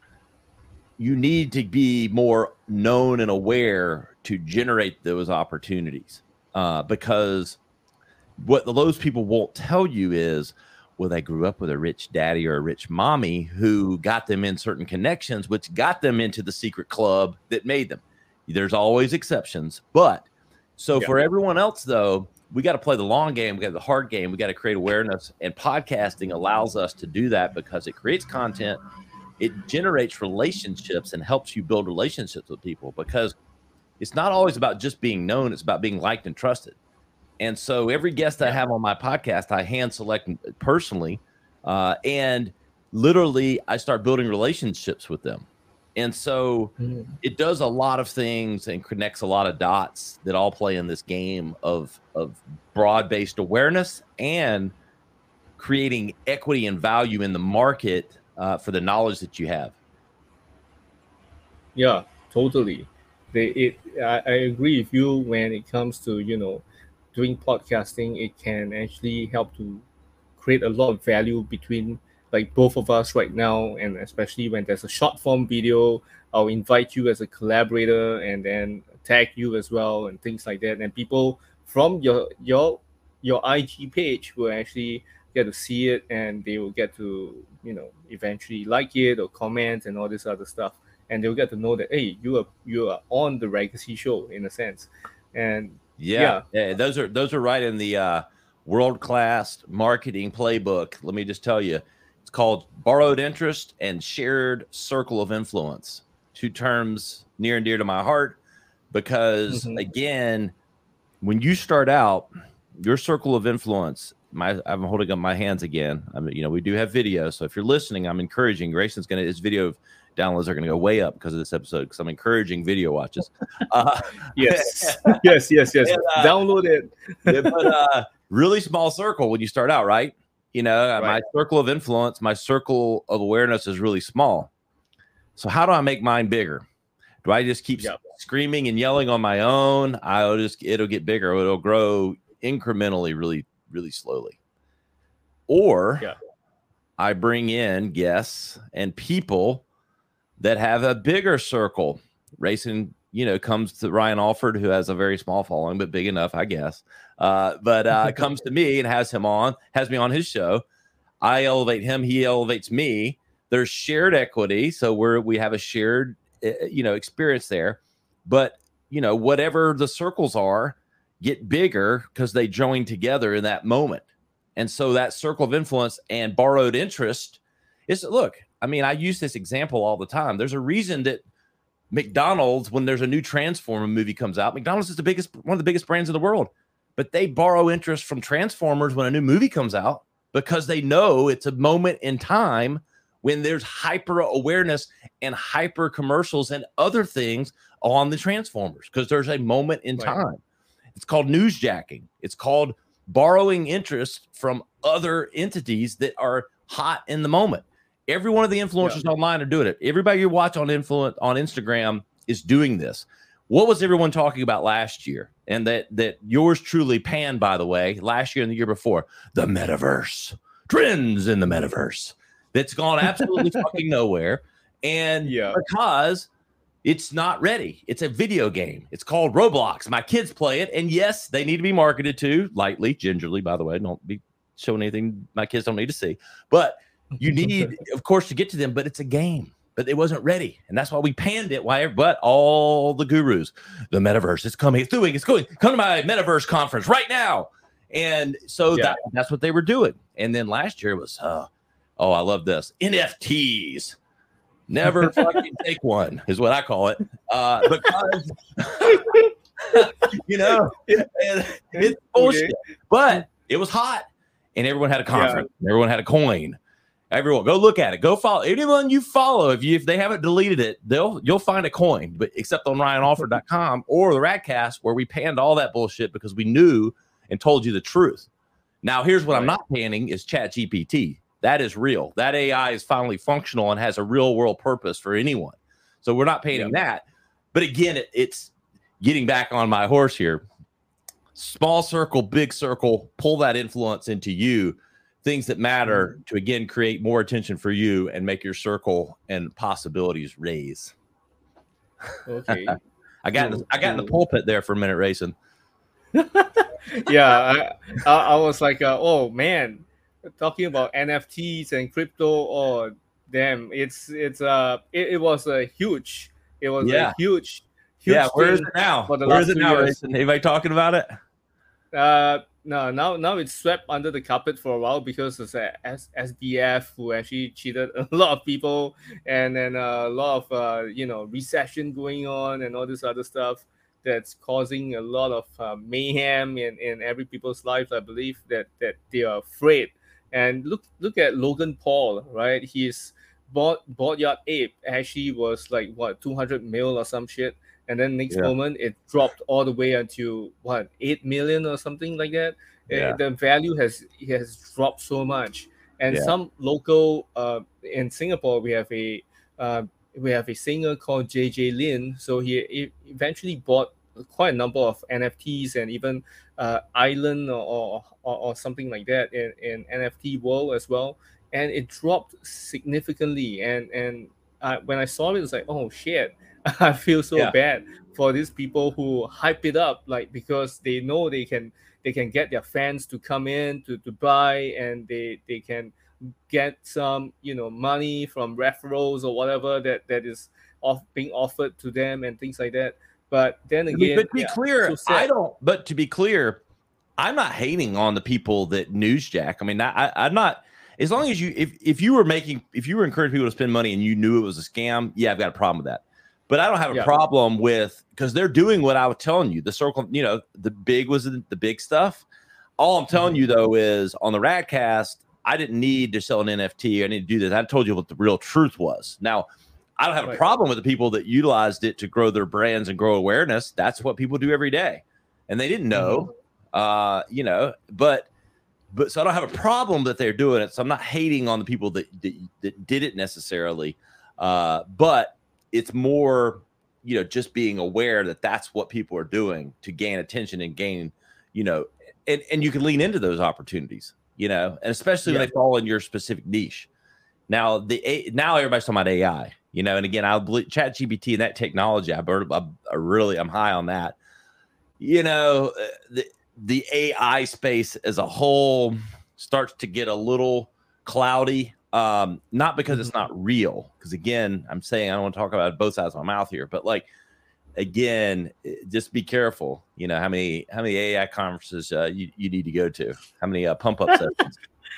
you need to be more known and aware to generate those opportunities. Uh, because what those people won't tell you is, well, they grew up with a rich daddy or a rich mommy who got them in certain connections, which got them into the secret club that made them. There's always exceptions. But so yeah. for everyone else, though, we got to play the long game. We got the hard game. We got to create awareness. And podcasting allows us to do that because it creates content. It generates relationships and helps you build relationships with people, because it's not always about just being known. It's about being liked and trusted. And so every guest I have on my podcast, I hand select personally. Uh, and literally, I start building relationships with them. And so mm. it does a lot of things and connects a lot of dots that all play in this game of, of broad-based awareness and creating equity and value in the market uh, for the knowledge that you have. Yeah, totally. They, it, I, I agree with you when it comes to, you know, doing podcasting. It can actually help to create a lot of value between like both of us right now, and especially when there's a short form video, I'll invite you as a collaborator and then tag you as well and things like that. And people from your your your I G page will actually get to see it, and they will get to, you know, eventually like it or comment and all this other stuff. And they'll get to know that, hey, you are you are on the Legacy Show in a sense. And yeah, yeah, yeah those are those are right in the uh, world-class marketing playbook. Let me just tell you. It's called borrowed interest and shared circle of influence. Two terms near and dear to my heart, because mm-hmm. again, when you start out, your circle of influence, my I'm holding up my hands again. I mean, you know, we do have video. So if you're listening, I'm encouraging. Grayson's going to, his video downloads are going to go way up because of this episode, because I'm encouraging video watches. Uh, yes, yes, yes, yes. And, uh, download it. Yeah, but uh, really small circle when you start out, right? You know, right. My circle of influence, my circle of awareness is really small. So how do I make mine bigger? Do I just keep yep. screaming and yelling on my own? I'll just, it'll get bigger. It'll grow incrementally, really, really slowly. Or yeah. I bring in guests and people that have a bigger circle. Racing, you know, comes to Ryan Alford, who has a very small following, but big enough, I guess. Uh, but uh, comes to me and has him on, has me on his show. I elevate him, he elevates me. There's shared equity, so we're we have a shared, uh, you know, experience there. But you know, whatever the circles are, get bigger because they join together in that moment. And so that circle of influence and borrowed interest is, look, I mean, I use this example all the time. There's a reason that McDonald's, when there's a new Transformer movie comes out, McDonald's is the biggest, one of the biggest brands in the world. But they borrow interest from Transformers when a new movie comes out, because they know it's a moment in time when there's hyper awareness and hyper commercials and other things on the Transformers, because there's a moment in right. time. It's called newsjacking. It's called borrowing interest from other entities that are hot in the moment. Every one of the influencers yeah. online are doing it. Everybody you watch on influence on Instagram is doing this. What was everyone talking about last year? And that that yours truly panned, by the way, last year and the year before, the metaverse, trends in the metaverse. That's gone absolutely fucking nowhere. And yeah. because It's not ready. It's a video game. It's called Roblox. My kids play it. And yes, they need to be marketed to lightly, gingerly, by the way. Don't be showing anything my kids don't need to see. But you need, of course, to get to them. But it's a game. But it wasn't ready. And that's why we panned it. Why? But all the gurus, the metaverse is coming. It's doing. It's going. Come to my metaverse conference right now. And so yeah. that, that's what they were doing. And then last year was, uh, oh, I love this. N F Ts. Never fucking take one is what I call it. Uh, because, you know, it, it's bullshit. But it was hot. And everyone had a conference. Yeah. Everyone had a coin. Everyone, go look at it. Go follow anyone you follow. If you if they haven't deleted it, they'll you'll find a coin. But except on Ryan Alford dot com or the Radcast, where we panned all that bullshit because we knew and told you the truth. Now, here's what right. I'm not panning is ChatGPT. That is real. That A I is finally functional and has a real world purpose for anyone. So we're not panning yeah. that. But again, it, it's getting back on my horse here. Small circle, big circle, pull that influence into you. Things that matter to, again, create more attention for you and make your circle and possibilities raise. Okay. I got cool. I got cool. in the pulpit there for a minute, Rayson. yeah, I, I, I was like, uh, oh, man, talking about N F Ts and crypto. Oh, damn, it's it's uh, it, it was a huge, it was yeah. a huge, huge. Yeah, where is it now? Where is it now, Rayson? Anybody talking about it? Uh. No, now now it's swept under the carpet for a while because it's a S B F who actually cheated a lot of people, and then uh, a lot of uh, you know recession going on and all this other stuff that's causing a lot of uh, mayhem in, in every people's lives. I believe that that they are afraid. And look look at Logan Paul, right? His board Bored Ape actually was like what two hundred mil or some shit. And then next yeah. moment, it dropped all the way until what eight million or something like that. Yeah. The value has has dropped so much. And yeah. some local uh, in Singapore, we have a uh, we have a singer called J J Lin. So he, he eventually bought quite a number of N F Ts and even uh, Island or, or or something like that in, in N F T world as well. And it dropped significantly. And and uh, when I saw it, it's like, oh shit. I feel so yeah. bad for these people who hype it up, like because they know they can they can get their fans to come in to, to buy, and they, they can get some you know money from referrals or whatever that, that is off being offered to them and things like that. But then again, but to be yeah, clear, so I don't. But to be clear, I'm not hating on the people that newsjack. I mean, I, I'm not. As long as you if if you were making if you were encouraging people to spend money and you knew it was a scam, yeah, I've got a problem with that. But I don't have a yeah. problem with because they're doing what I was telling you. The circle, you know, the big was the, the big stuff. All I'm telling you, though, is on the Radcast, I didn't need to sell an N F T. I need to do this. I told you what the real truth was. Now, I don't have right. a problem with the people that utilized it to grow their brands and grow awareness. That's what people do every day. And they didn't know, mm-hmm. uh, you know, but but so I don't have a problem that they're doing it. So I'm not hating on the people that, that, that did it necessarily. Uh, but it's more, you know, just being aware that that's what people are doing to gain attention and gain, you know, and, and you can lean into those opportunities, you know, and especially yeah. when they fall in your specific niche. Now, the now everybody's talking about A I, you know, and again, I'll believe ChatGPT and that technology. I, I, I really, I'm high on that. You know, the the A I space as a whole starts to get a little cloudy. Um, not because it's not real, because again, I'm saying I don't want to talk about both sides of my mouth here, but like again, just be careful. You know how many how many A I conferences uh, you you need to go to, how many uh, pump up sessions.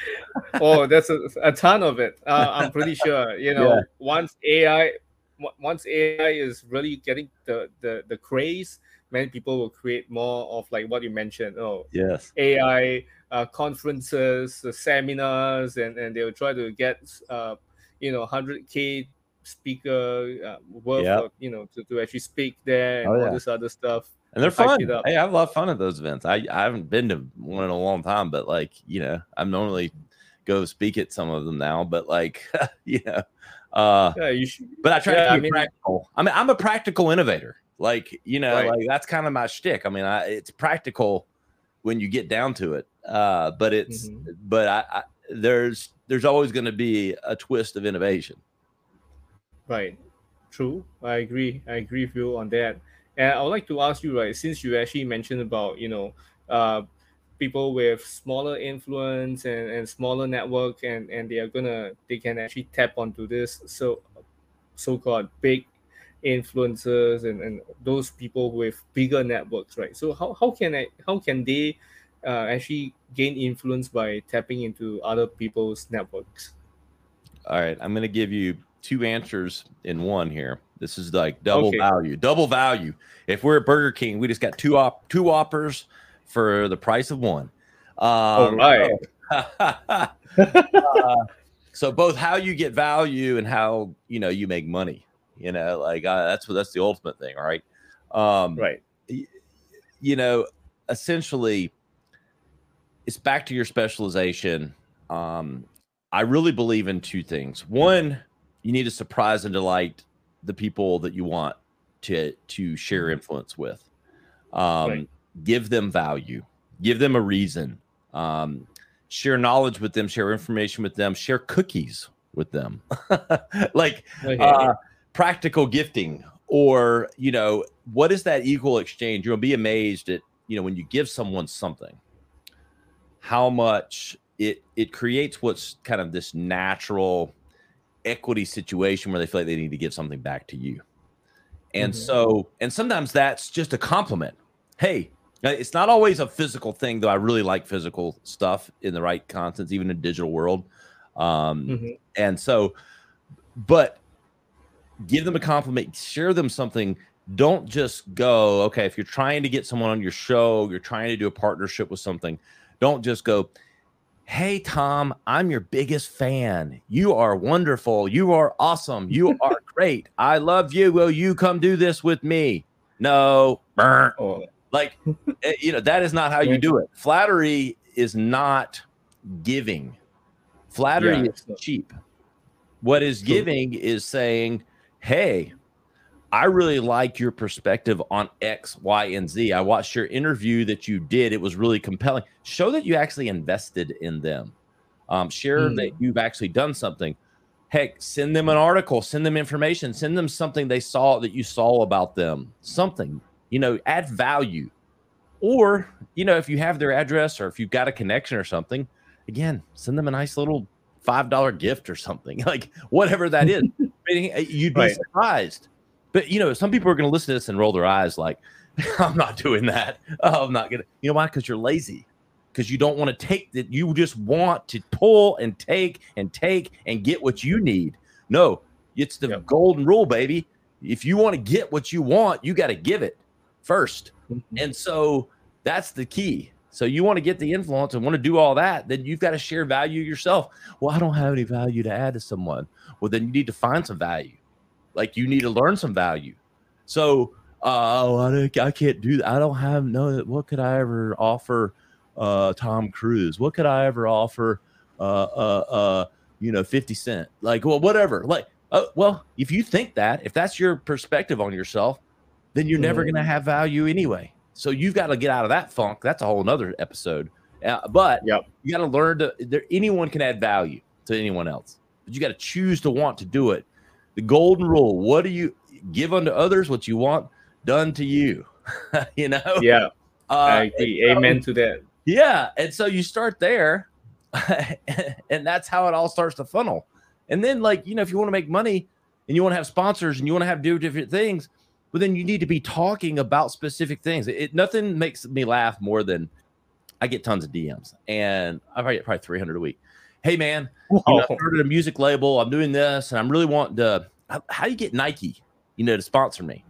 Oh, that's a, a ton of it. Uh, I'm pretty sure. You know, yeah. once A I once A I is really getting the the the craze, many people will create more of like what you mentioned. Oh, yes, A I. Uh, conferences, uh, seminars, and, and they'll try to get, uh, you know, one hundred K speaker uh, worth yep. of, you know, to, to actually speak there and oh, yeah. all this other stuff. And they're fun. Hey, I have a lot of fun at those events. I, I haven't been to one in a long time, but like, you know, I normally go speak at some of them now, but like, you know, uh, yeah, you should, but I try yeah, to be I mean, practical. I mean, I'm a practical innovator. Like, you know, right. like that's kind of my shtick. I mean, I, it's practical when you get down to it. Uh, but it's, mm-hmm. but I, I, there's, there's always going to be a twist of innovation. Right. True. I agree. I agree with you on that. And I would like to ask you, right, since you actually mentioned about, you know, uh, people with smaller influence and, and smaller network, and, and they are gonna they can actually tap onto this so so-called big influencers, and, and those people with bigger networks, right? So how, how can I how can they uh, actually gain influence by tapping into other people's networks? All right, I'm going to give you two answers in one here. This is like double Okay. value, double value. If we're at Burger King, we just got two op two Whoppers for the price of one. All Um, right. so, uh, so both how you get value and how you know you make money. You know, like uh, that's what that's the ultimate thing, all right? Um, Right. y- you know, essentially, it's back to your specialization. Um, I really believe in two things. One, you need to surprise and delight the people that you want to to share influence with. Um, Right. Give them value, give them a reason. Um, share knowledge with them, share information with them, share cookies with them, like Okay. uh, practical gifting, or you know, what is that equal exchange? You'll be amazed at you know when you give someone something, how much it it creates what's kind of this natural equity situation where they feel like they need to give something back to you. And Mhm. so, and sometimes that's just a compliment. Hey, it's not always a physical thing, though. I really like physical stuff in the right contents, even in digital world. Um, Mhm. and so, but give them a compliment, share them something. Don't just go, okay, if you're trying to get someone on your show, you're trying to do a partnership with something, don't just go, hey, Tom, I'm your biggest fan. You are wonderful. You are awesome. You are great. I love you. Will you come do this with me? No. Burr. Oh, Like, eh, you know, that is not how you yeah. do it. Flattery is not giving. Flattery Yeah. is cheap. What is True. giving is saying, hey, I really like your perspective on X, Y, and Z. I watched your interview that you did. It was really compelling. Show that you actually invested in them. Um, share Mm. that you've actually done something. Heck, send them an article, send them information, send them something they saw that you saw about them. Something, you know, add value. Or, you know, if you have their address or if you've got a connection or something, again, send them a nice little five dollar gift or something, like whatever that is. You'd be Right. surprised. But, you know, some people are going to listen to this and roll their eyes like, I'm not doing that. Oh, I'm not going to. You know why? Because you're lazy. Because you don't want to take that. You just want to pull and take and take and get what you need. No, it's the Yep. golden rule, baby. If you want to get what you want, you got to give it first. Mhm. And so that's the key. So you want to get the influence and want to do all that, then you've got to share value yourself. Well, I don't have any value to add to someone. Well, then you need to find some value. Like you need to learn some value. So, uh, oh, I, I can't do that. I don't have no. What could I ever offer uh, Tom Cruise? What could I ever offer? Uh, uh, uh, you know, fifty Cent. Like, well, whatever. Like, uh, well, if you think that, if that's your perspective on yourself, then you're never Mhm. going to have value anyway. So you've got to get out of that funk. That's a whole nother episode. Uh, but Yep. you got to learn to. There, anyone can add value to anyone else, but you got to choose to want to do it. The golden rule: what do you give unto others? What you want done to you. You know. Yeah. Uh, I agree. so, Amen to that. yeah, and so you start there, and that's how it all starts to funnel. And then, like you know, if you want to make money and you want to have sponsors and you want to have do different things, but then you need to be talking about specific things. It nothing makes me laugh more than I get tons of D Ms, and I probably get probably three hundred a week. Hey man, you know, I started a music label. I'm doing this, and I'm really wanting to. How, how do you get Nike, you know, to sponsor me?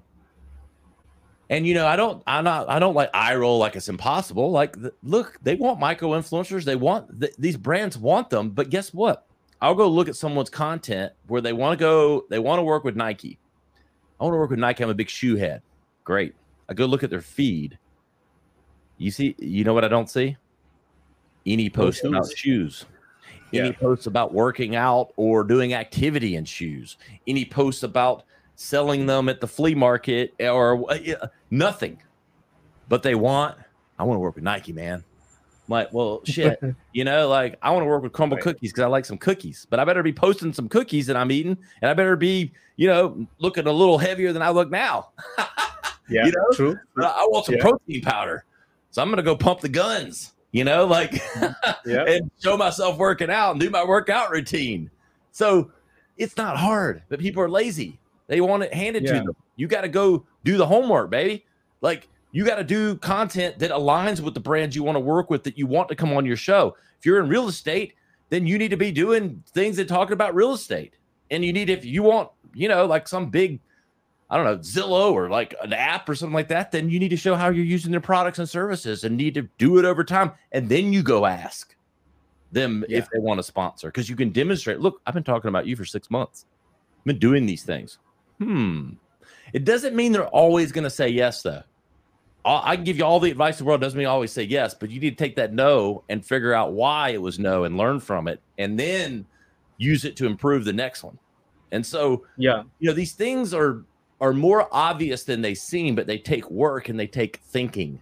And you know, I don't, I'm not, I don't like eye roll like it's impossible. Like, the, look, they want micro influencers. They want th- these brands want them, but guess what? I'll go look at someone's content where they want to go. They want to work with Nike. I want to work with Nike. I'm a big shoe head. Great. I go look at their feed. You see, you know what I don't see? Any posts about shoes. Any Yeah. posts about working out or doing activity in shoes. Any posts about selling them at the flea market or uh, nothing. But they want, I want to work with Nike, man. I'm like, well, shit, you know, like I want to work with Crumble Right. Cookies because I like some cookies, but I better be posting some cookies that I'm eating, and I better be, you know, looking a little heavier than I look now. Yeah, you know, true. But I want some Yeah. protein powder, so I'm gonna go pump the guns, you know, like, Yeah. and show myself working out and do my workout routine. So it's not hard, but people are lazy. They want it handed Yeah. to them. You got to go do the homework, baby. Like, you got to do content that aligns with the brands you want to work with, that you want to come on your show. If you're in real estate, then you need to be doing things that talk about real estate. And you need, if you want, you know, like some big, I don't know, Zillow or like an app or something like that, then you need to show how you're using their products and services and need to do it over time. And then you go ask them Yeah. if they want to sponsor, because you can demonstrate, look, I've been talking about you for six months. I've been doing these things. Hmm. It doesn't mean they're always going to say yes, though. I can give you all the advice in the world. Doesn't mean I always say yes, but you need to take that no and figure out why it was no and learn from it, and then use it to improve the next one. And so, Yeah. you know, these things are are more obvious than they seem, but they take work and they take thinking.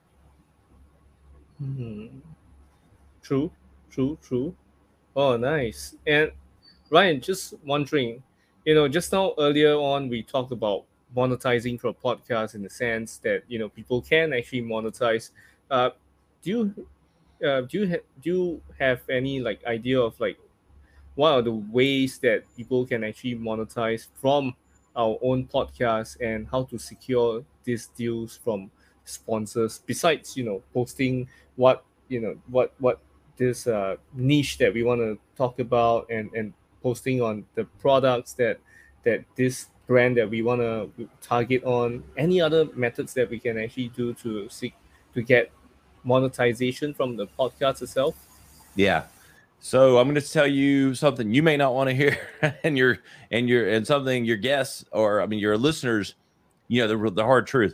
Mhm. True, true, true. Oh, nice. And Ryan, just wondering, you know, just now earlier on we talked about monetizing for a podcast in the sense that you know people can actually monetize. Uh, do you uh, do you ha- do you have any like idea of like what are the ways that people can actually monetize from our own podcast and how to secure these deals from sponsors besides you know posting what you know what what this uh, niche that we want to talk about and and posting on the products that that this brand that we want to target on, any other methods that we can actually do to seek to get monetization from the podcast itself? Yeah. So I'm going to tell you something you may not want to hear, and your and your and something your guests, or I mean your listeners, you know, the the hard truth.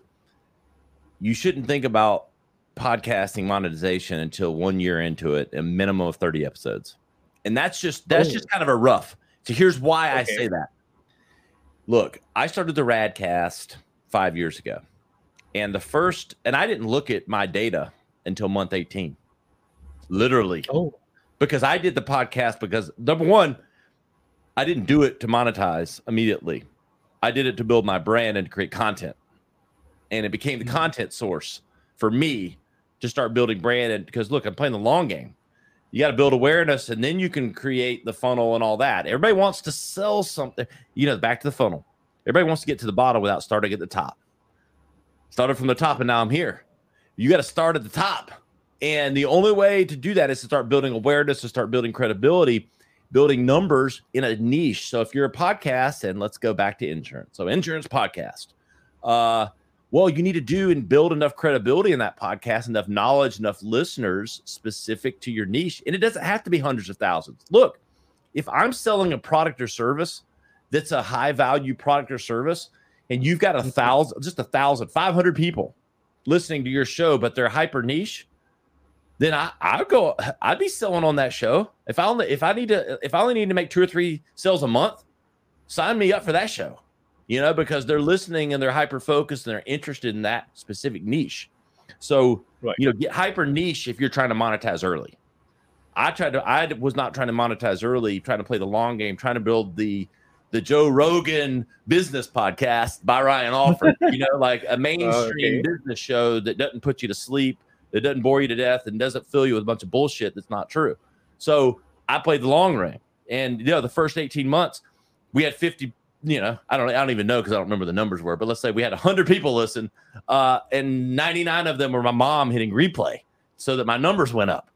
You shouldn't think about podcasting monetization until one year into it, a minimum of thirty episodes, and that's just that's Oh. just kind of a rough. So here's why I Okay. say that. Look, I started the Radcast five years ago, and the first, and I didn't look at my data until month eighteen, literally. Oh, Because I did the podcast because, number one, I didn't do it to monetize immediately. I did it to build my brand and to create content. And it became the content source for me to start building brand. And because, look, I'm playing the long game. You got to build awareness, and then you can create the funnel and all that. Everybody wants to sell something. You know, back to the funnel. Everybody wants to get to the bottom without starting at the top. Started from the top, and now I'm here. You got to start at the top. And the only way to do that is to start building awareness, to start building credibility, building numbers in a niche. So if you're a podcast, and let's go back to insurance. So insurance podcast. Uh, well, you need to do and build enough credibility in that podcast, enough knowledge, enough listeners specific to your niche. And it doesn't have to be hundreds of thousands. Look, if I'm selling a product or service that's a high value product or service, and you've got a thousand, just a thousand, five hundred people listening to your show, but they're hyper niche, then I I go I'd be selling on that show. If I only if I need to if I only need to make two or three sales a month, sign me up for that show. You know, because they're listening and they're hyper focused and they're interested in that specific niche. So, Right. you know, get hyper niche if you're trying to monetize early. I tried to I was not trying to monetize early, trying to play the long game, trying to build the the Joe Rogan business podcast by Ryan Alford, you know, like a mainstream Okay. business show that doesn't put you to sleep, that doesn't bore you to death, and doesn't fill you with a bunch of bullshit that's not true. So I played the long game. And, you know, the first eighteen months, we had fifty, you know, I don't I don't even know because I don't remember the numbers were, but let's say we had one hundred people listen, uh, and ninety-nine of them were my mom hitting replay so that my numbers went up.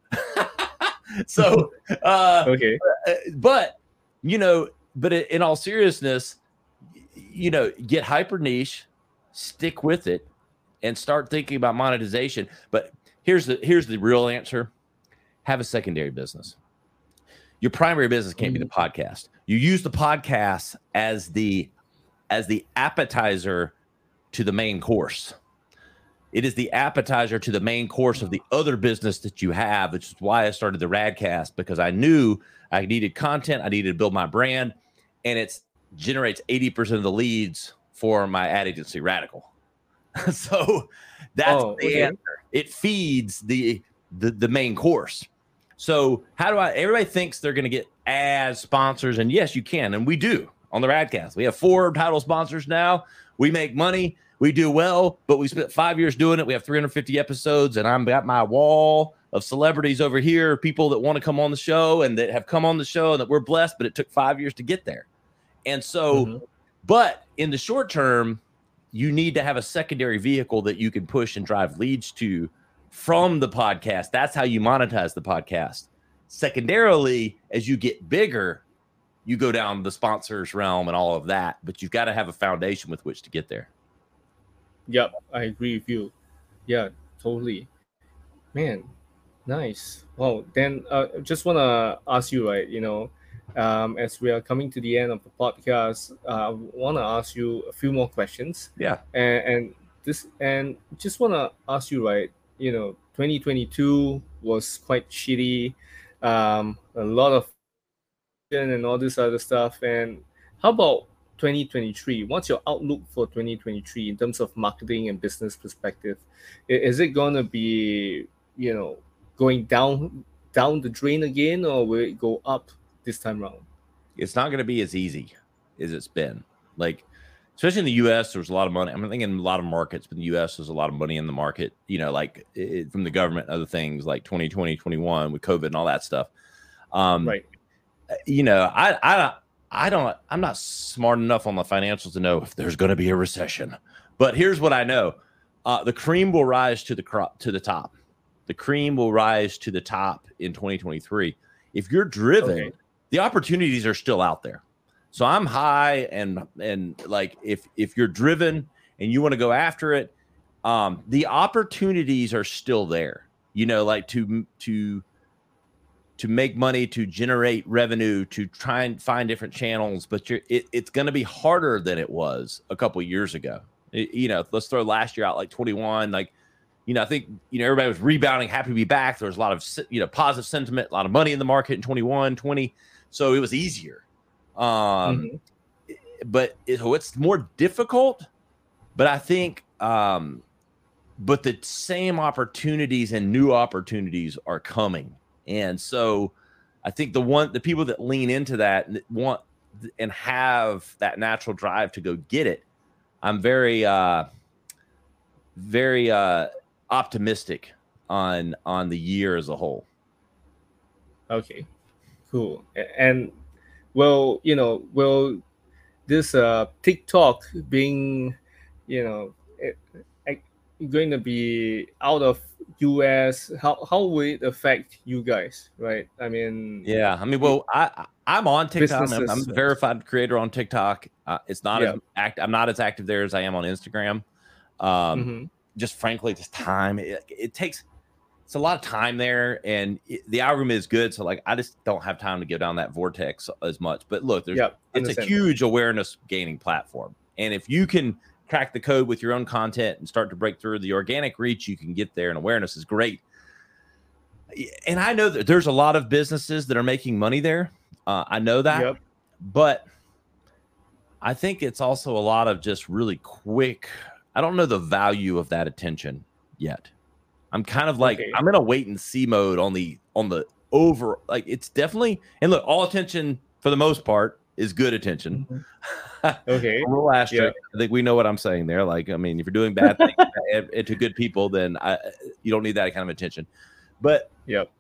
so, uh, Okay. but, you know, but in all seriousness, you know, get hyper niche, stick with it, and start thinking about monetization. But here's the here's the real answer: have a secondary business. Your primary business can't be the podcast. You use the podcast as the as the appetizer to the main course. It is the appetizer to the main course of the other business that you have, which is why I started the Radcast, because I knew I needed content, I needed to build my brand, and it generates eighty percent of the leads for my ad agency, Radical. So that's Oh, the okay. answer. It feeds the the, the main course. So how do I, everybody thinks they're going to get ads, sponsors, and yes, you can. And we do on the Radcast. We have four title sponsors now. We make money. We do well, but we spent five years doing it. We have three hundred fifty episodes, and I'm got my wall of celebrities over here, people that want to come on the show and that have come on the show and that we're blessed, but it took five years to get there. And so, mm-hmm. but in the short term, you need to have a secondary vehicle that you can push and drive leads to from the podcast. That's how you monetize the podcast. Secondarily, as you get bigger, you go down the sponsors realm and all of that, but you've got to have a foundation with which to get there. Yep, I agree with you. Yeah, totally. Man, nice. Well, then uh, just want to ask you, right, you know, um, as we are coming to the end of the podcast, I uh, want to ask you a few more questions. Yeah. And, and this, and just want to ask you, right, you know, twenty twenty-two was quite shitty. Um, a lot of and all this other stuff. And how about twenty twenty-three? What's your outlook for twenty twenty-three in terms of marketing and business perspective? Is it going to be, you know, going down down the drain again, or will it go up this time around? It's not going to be as easy as it's been. Like, especially in the U S, there was a lot of money. I'm thinking in a lot of markets, but in the U S, there's a lot of money in the market, you know, like it, from the government, other things like twenty twenty, twenty-one with COVID and all that stuff. Um, right. You know, I, I, I don't, I'm not smart enough on the financials to know if there's going to be a recession, but here's what I know. Uh, the cream will rise to the crop, to the top. The cream will rise to the top in twenty twenty-three. If you're driven, okay. the opportunities are still out there. So I'm high and, and like, if, if you're driven and you want to go after it, um, the opportunities are still there, you know, like to, to, to make money, to generate revenue, to try and find different channels, but you're, it, it's going to be harder than it was a couple of years ago. It, you know, let's throw last year out, like twenty-one, like, you know, I think, you know, everybody was rebounding, happy to be back. There was a lot of, you know, positive sentiment, a lot of money in the market in twenty-one, twenty. So it was easier. Um, mm-hmm. But it, so it's more difficult, but I think, um, but the same opportunities and new opportunities are coming. And so I think the one, the people that lean into that and want and have that natural drive to go get it, I'm very, uh, very uh, optimistic on, on the year as a whole. Okay, cool. And well, you know, well, this uh, TikTok being, you know, it, it, going to be out of U S, how how will it affect you guys, right? I mean, yeah, I mean, well, I I'm on TikTok. I'm, I'm a verified creator on TikTok. Uh, it's not yeah. as act. I'm not as active there as I am on Instagram. Um, mm-hmm. Just frankly, just time. It, it takes. It's a lot of time there, and it, the algorithm is good. So, like, I just don't have time to go down that vortex as much. But look, there's yep, it's a huge awareness gaining platform, and if you can crack the code with your own content and start to break through the organic reach, you can get there, and awareness is great. And I know that there's a lot of businesses that are making money there. Uh, I know that, yep. but I think it's also a lot of just really quick. I don't know the value of that attention yet. I'm kind of like, okay. I'm in a wait and see mode on the, on the over, like it's definitely, and look, all attention for the most part is good attention. Mm-hmm. Okay. A little asterisk. Yeah. I think we know what I'm saying there. Like, I mean, if you're doing bad things to good people, then I, you don't need that kind of attention. But yep.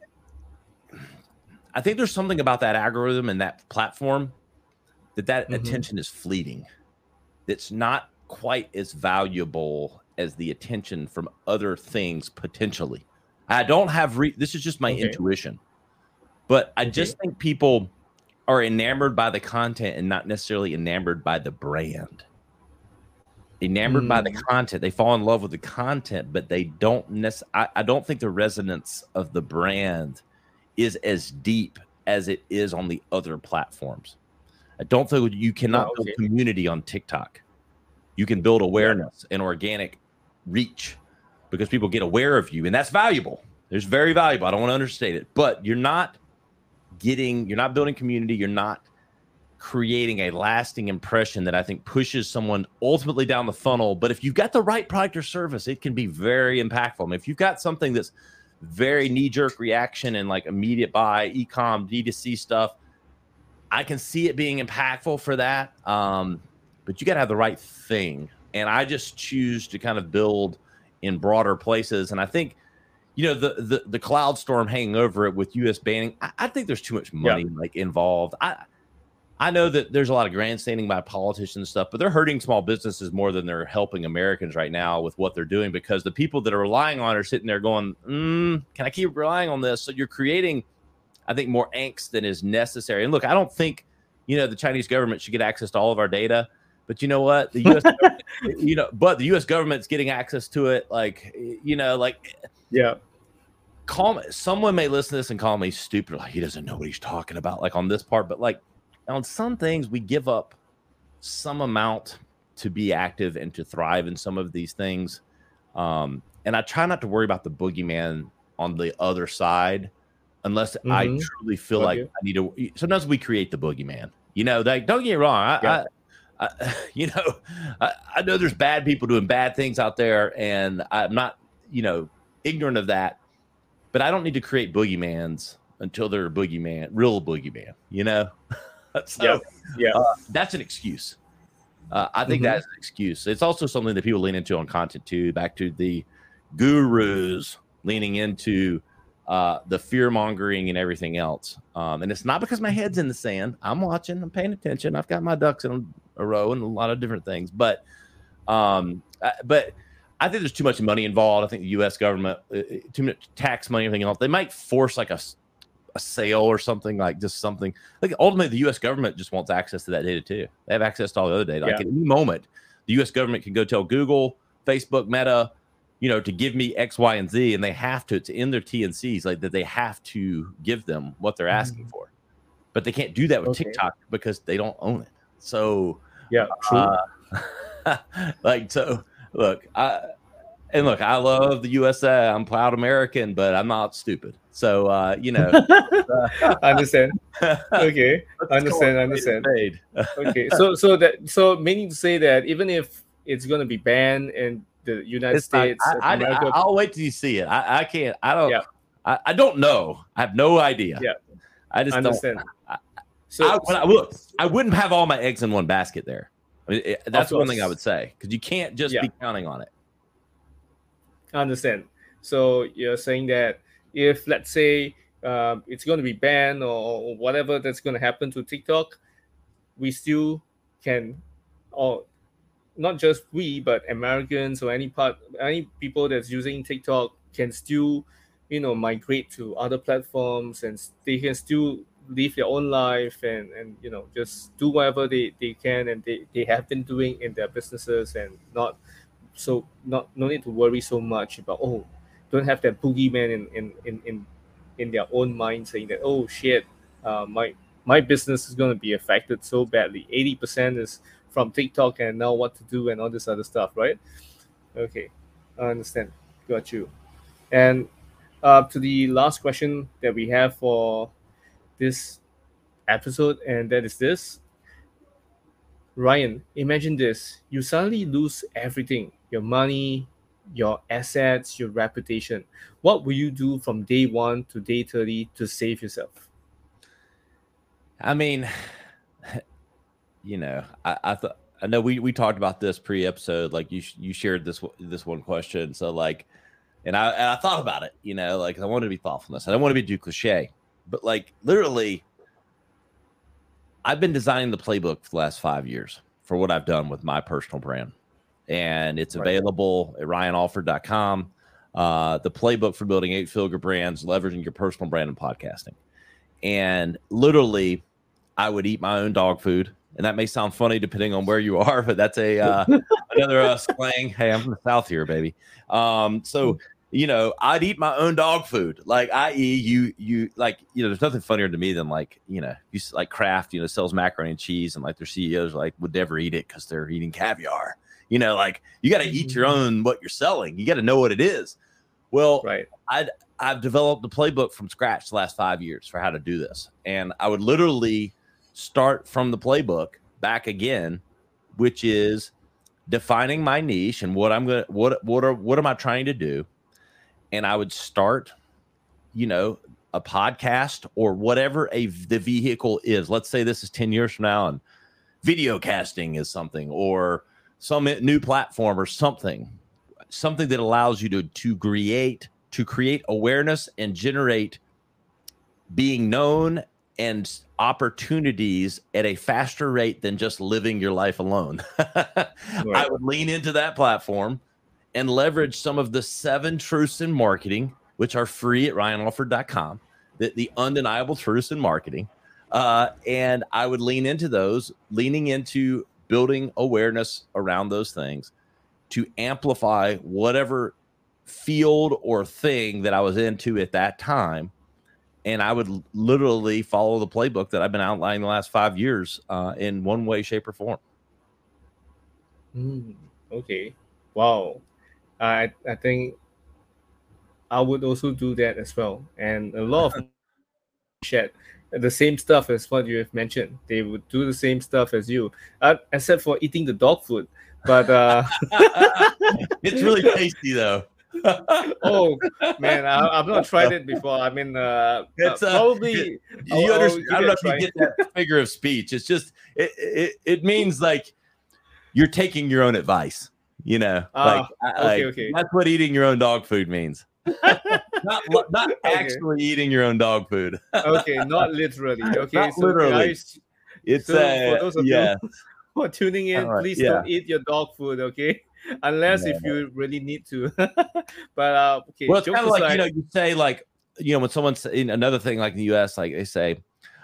I think there's something about that algorithm and that platform that that mm-hmm. attention is fleeting. It's not quite as valuable as the attention from other things potentially. I don't have re- this is just my okay. intuition, but I okay. just think people are enamored by the content and not necessarily enamored by the brand. Enamored mm. by the content, they fall in love with the content, but they don't necessarily. I, I don't think the resonance of the brand is as deep as it is on the other platforms. I don't think you cannot oh, okay. build community on TikTok. You can build awareness yeah. and organic reach because people get aware of you, and that's valuable. It's very valuable. I don't want to understate it, but you're not getting, you're not building community. You're not creating a lasting impression that I think pushes someone ultimately down the funnel. But if you've got the right product or service, it can be very impactful. I mean, if you've got something that's very knee-jerk reaction and like immediate buy, e-com, D two C stuff. I can see it being impactful for that, um, but you got to have the right thing. And I just choose to kind of build in broader places. And I think, you know, the the, the cloud storm hanging over it with U S banning, I, I think there's too much money yeah. like involved. I I know that there's a lot of grandstanding by politicians and stuff, but they're hurting small businesses more than they're helping Americans right now with what they're doing, because the people that are relying on are sitting there going, mm, can I keep relying on this? So you're creating, I think, more angst than is necessary. And look, I don't think, you know, the Chinese government should get access to all of our data, but you know what? The U S, you know, but the U S government's getting access to it. Like, you know, like, yeah. Call me, someone may listen to this and call me stupid. Like, he doesn't know what he's talking about, like on this part, but like, on some things, we give up some amount to be active and to thrive in some of these things. Um, and I try not to worry about the boogeyman on the other side unless mm-hmm. I truly feel Love like you. I need to. Sometimes we create the boogeyman. You know, like, don't get me wrong. I, yeah. I, I you know, I, I know there's bad people doing bad things out there, and I'm not, you know, ignorant of that. But I don't need to create boogeymans until they're a boogeyman, real boogeyman, you know? So, yeah, yeah. Uh, that's an excuse. Uh, I think mm-hmm. that's an excuse. It's also something that people lean into on content too. Back to the gurus leaning into uh, the fear mongering and everything else. Um, and it's not because my head's in the sand. I'm watching. I'm paying attention. I've got my ducks in a row and a lot of different things. But, um, I, but I think there's too much money involved. I think the U S government, uh, too much tax money, everything else. They might force like a a sale or something, like just something like ultimately the U S government just wants access to that data too. They have access to all the other data. Like yeah. at any moment, the U S government can go tell Google, Facebook, Meta, you know, to give me X, Y, and Z, and they have to, it's in their T and C's, like that they have to give them what they're asking mm-hmm. for. But they can't do that with okay. TikTok because they don't own it. So yeah, true. Uh, like, so look, I, and look, I love the U S A. I'm proud American, but I'm not stupid. So, uh, you know. I understand. Okay. I understand. I understand. Okay. So, so that, so meaning to say that even if it's going to be banned in the United it's States, not, I, America, I, I'll wait till you see it. I, I can't, I don't, yeah. I, I don't know. I have no idea. Yeah. I just I understand. don't. I, so, I, so I, look, I wouldn't have all my eggs in one basket there. I mean, it, that's one thing I would say, because you can't just yeah. be counting on it. I understand. So you're saying that if, let's say, uh, it's going to be banned or whatever that's going to happen to TikTok, we still can, or not just we, but Americans or any part, any people that's using TikTok can still, you know, migrate to other platforms, and they can still live their own life and, and you know, just do whatever they, they can and they, they have been doing in their businesses, and not so not no need to worry so much about, oh, don't have that boogeyman in in in in, in their own mind saying that, oh shit, uh, my my business is going to be affected so badly. eighty percent is from TikTok, and now what to do and all this other stuff, right? Okay, I understand. Got you. And uh, to the last question that we have for this episode, and that is this. Ryan, imagine this. You suddenly lose everything, your money, your assets, your reputation. What will you do from day one to day thirty to save yourself? I mean, you know, I, I thought, I know we, we talked about this pre-episode, like you, you shared this, this one question. So like, and I, and I thought about it, you know, like I wanted to be thoughtfulness. I don't want to be too cliche, but like literally I've been designing the playbook for the last five years for what I've done with my personal brand, and it's right. available at ryan alford dot com. Uh, the playbook for building eight figure brands, leveraging your personal brand and podcasting. And literally I would eat my own dog food. And that may sound funny depending on where you are, but that's a uh, another uh, slang. Hey, I'm from the South here, baby. Um, so, you know, I'd eat my own dog food. Like, that is, you, you like, you know, there's nothing funnier to me than like, you know, you like Kraft, you know, sells macaroni and cheese, and like their C E Os like would never eat it because they're eating caviar. You know, like you got to eat your own what you're selling. You got to know what it is. Well, right. I'd I've developed the playbook from scratch the last five years for how to do this, and I would literally start from the playbook back again, which is defining my niche and what I'm gonna what what are what am I trying to do. And I would start you know, a podcast or whatever a the vehicle is. Let's say this is ten years from now and video casting is something, or some new platform or something, something that allows you to to create to create awareness and generate being known and opportunities at a faster rate than just living your life alone. Right. I would lean into that platform and leverage some of the seven truths in marketing, which are free at ryan alford dot com, the, the undeniable truths in marketing. Uh, and I would lean into those, leaning into building awareness around those things to amplify whatever field or thing that I was into at that time. And I would literally follow the playbook that I've been outlining the last five years uh, in one way, shape, or form. Mm, okay. Wow. I I think I would also do that as well. And a lot of shared the same stuff as what you have mentioned. They would do the same stuff as you, uh, except for eating the dog food. But uh, it's really tasty, though. Oh man, I, I've not tried it before. I mean, uh, it's uh, probably. It, I'll, you understand? I'll I don't know if you get that figure of speech. It's just it, it. It means like you're taking your own advice. You know, uh, like, okay, like okay. That's what eating your own dog food means. not not okay. Actually eating your own dog food. Okay, not literally. Okay, not so literally. Guys, it's so uh, for those of yeah. you who are tuning in, right, please yeah. don't eat your dog food. Okay. Unless no. if you really need to. But uh okay, well, it's kind of like, you know, you say like, you know, when someone's in another thing like in the U S, like they say,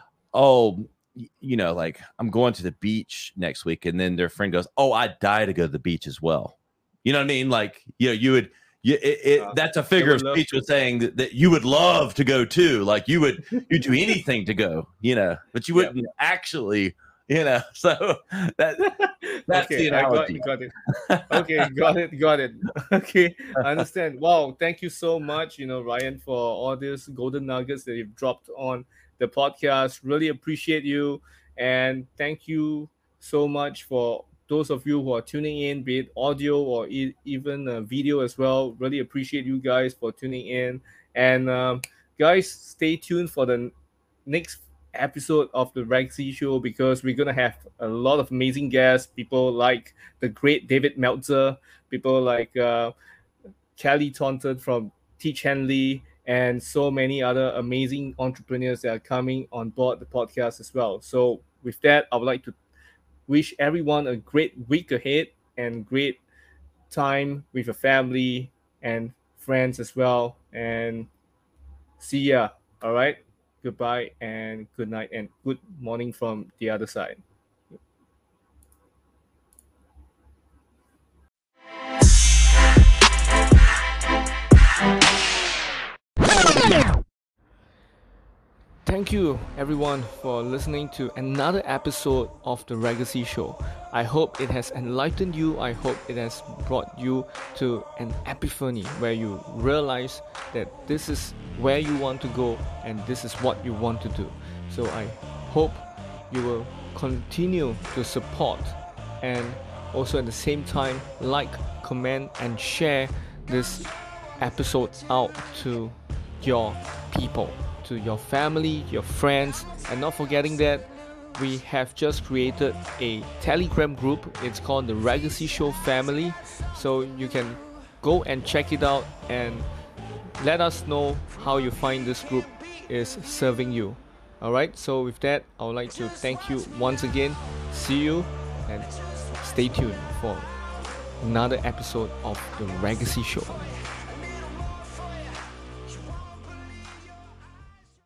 oh, you know, like I'm going to the beach next week, and then their friend goes, oh, I'd die to go to the beach as well. You know what I mean? Like, you know, you would you it, it uh, that's a figure of speech with saying that, that you would love to go too. Like you would you do anything to go, you know, but you wouldn't yeah. actually. You know, so that that's okay, the analogy. I got, got it. Okay, got it, got it. Okay, I understand. Wow, thank you so much, you know, Ryan, for all these golden nuggets that you've dropped on the podcast. Really appreciate you, and thank you so much for those of you who are tuning in, be it audio or e- even uh, video as well. Really appreciate you guys for tuning in, and um, guys, stay tuned for the next episode of the Rexy Show, because we're gonna have a lot of amazing guests, people like the great David Meltzer, people like uh, Kelly Taunton from Teach Henley, and so many other amazing entrepreneurs that are coming on board the podcast as well. So with that, I would like to wish everyone a great week ahead and great time with your family and friends as well, and see ya. All right. Goodbye and good night and good morning from the other side. Thank you everyone for listening to another episode of the Legacy Show. I hope it has enlightened you. I hope it has brought you to an epiphany where you realize that this is where you want to go and this is what you want to do. So I hope you will continue to support and also at the same time like, comment and share this episode out to your people, to your family, your friends, and not forgetting that we have just created a Telegram group. It's called the Legacy Show Family, so you can go and check it out and let us know how you find this group is serving you. Alright, so with that, I would like to thank you once again. See you and stay tuned for another episode of the Legacy Show.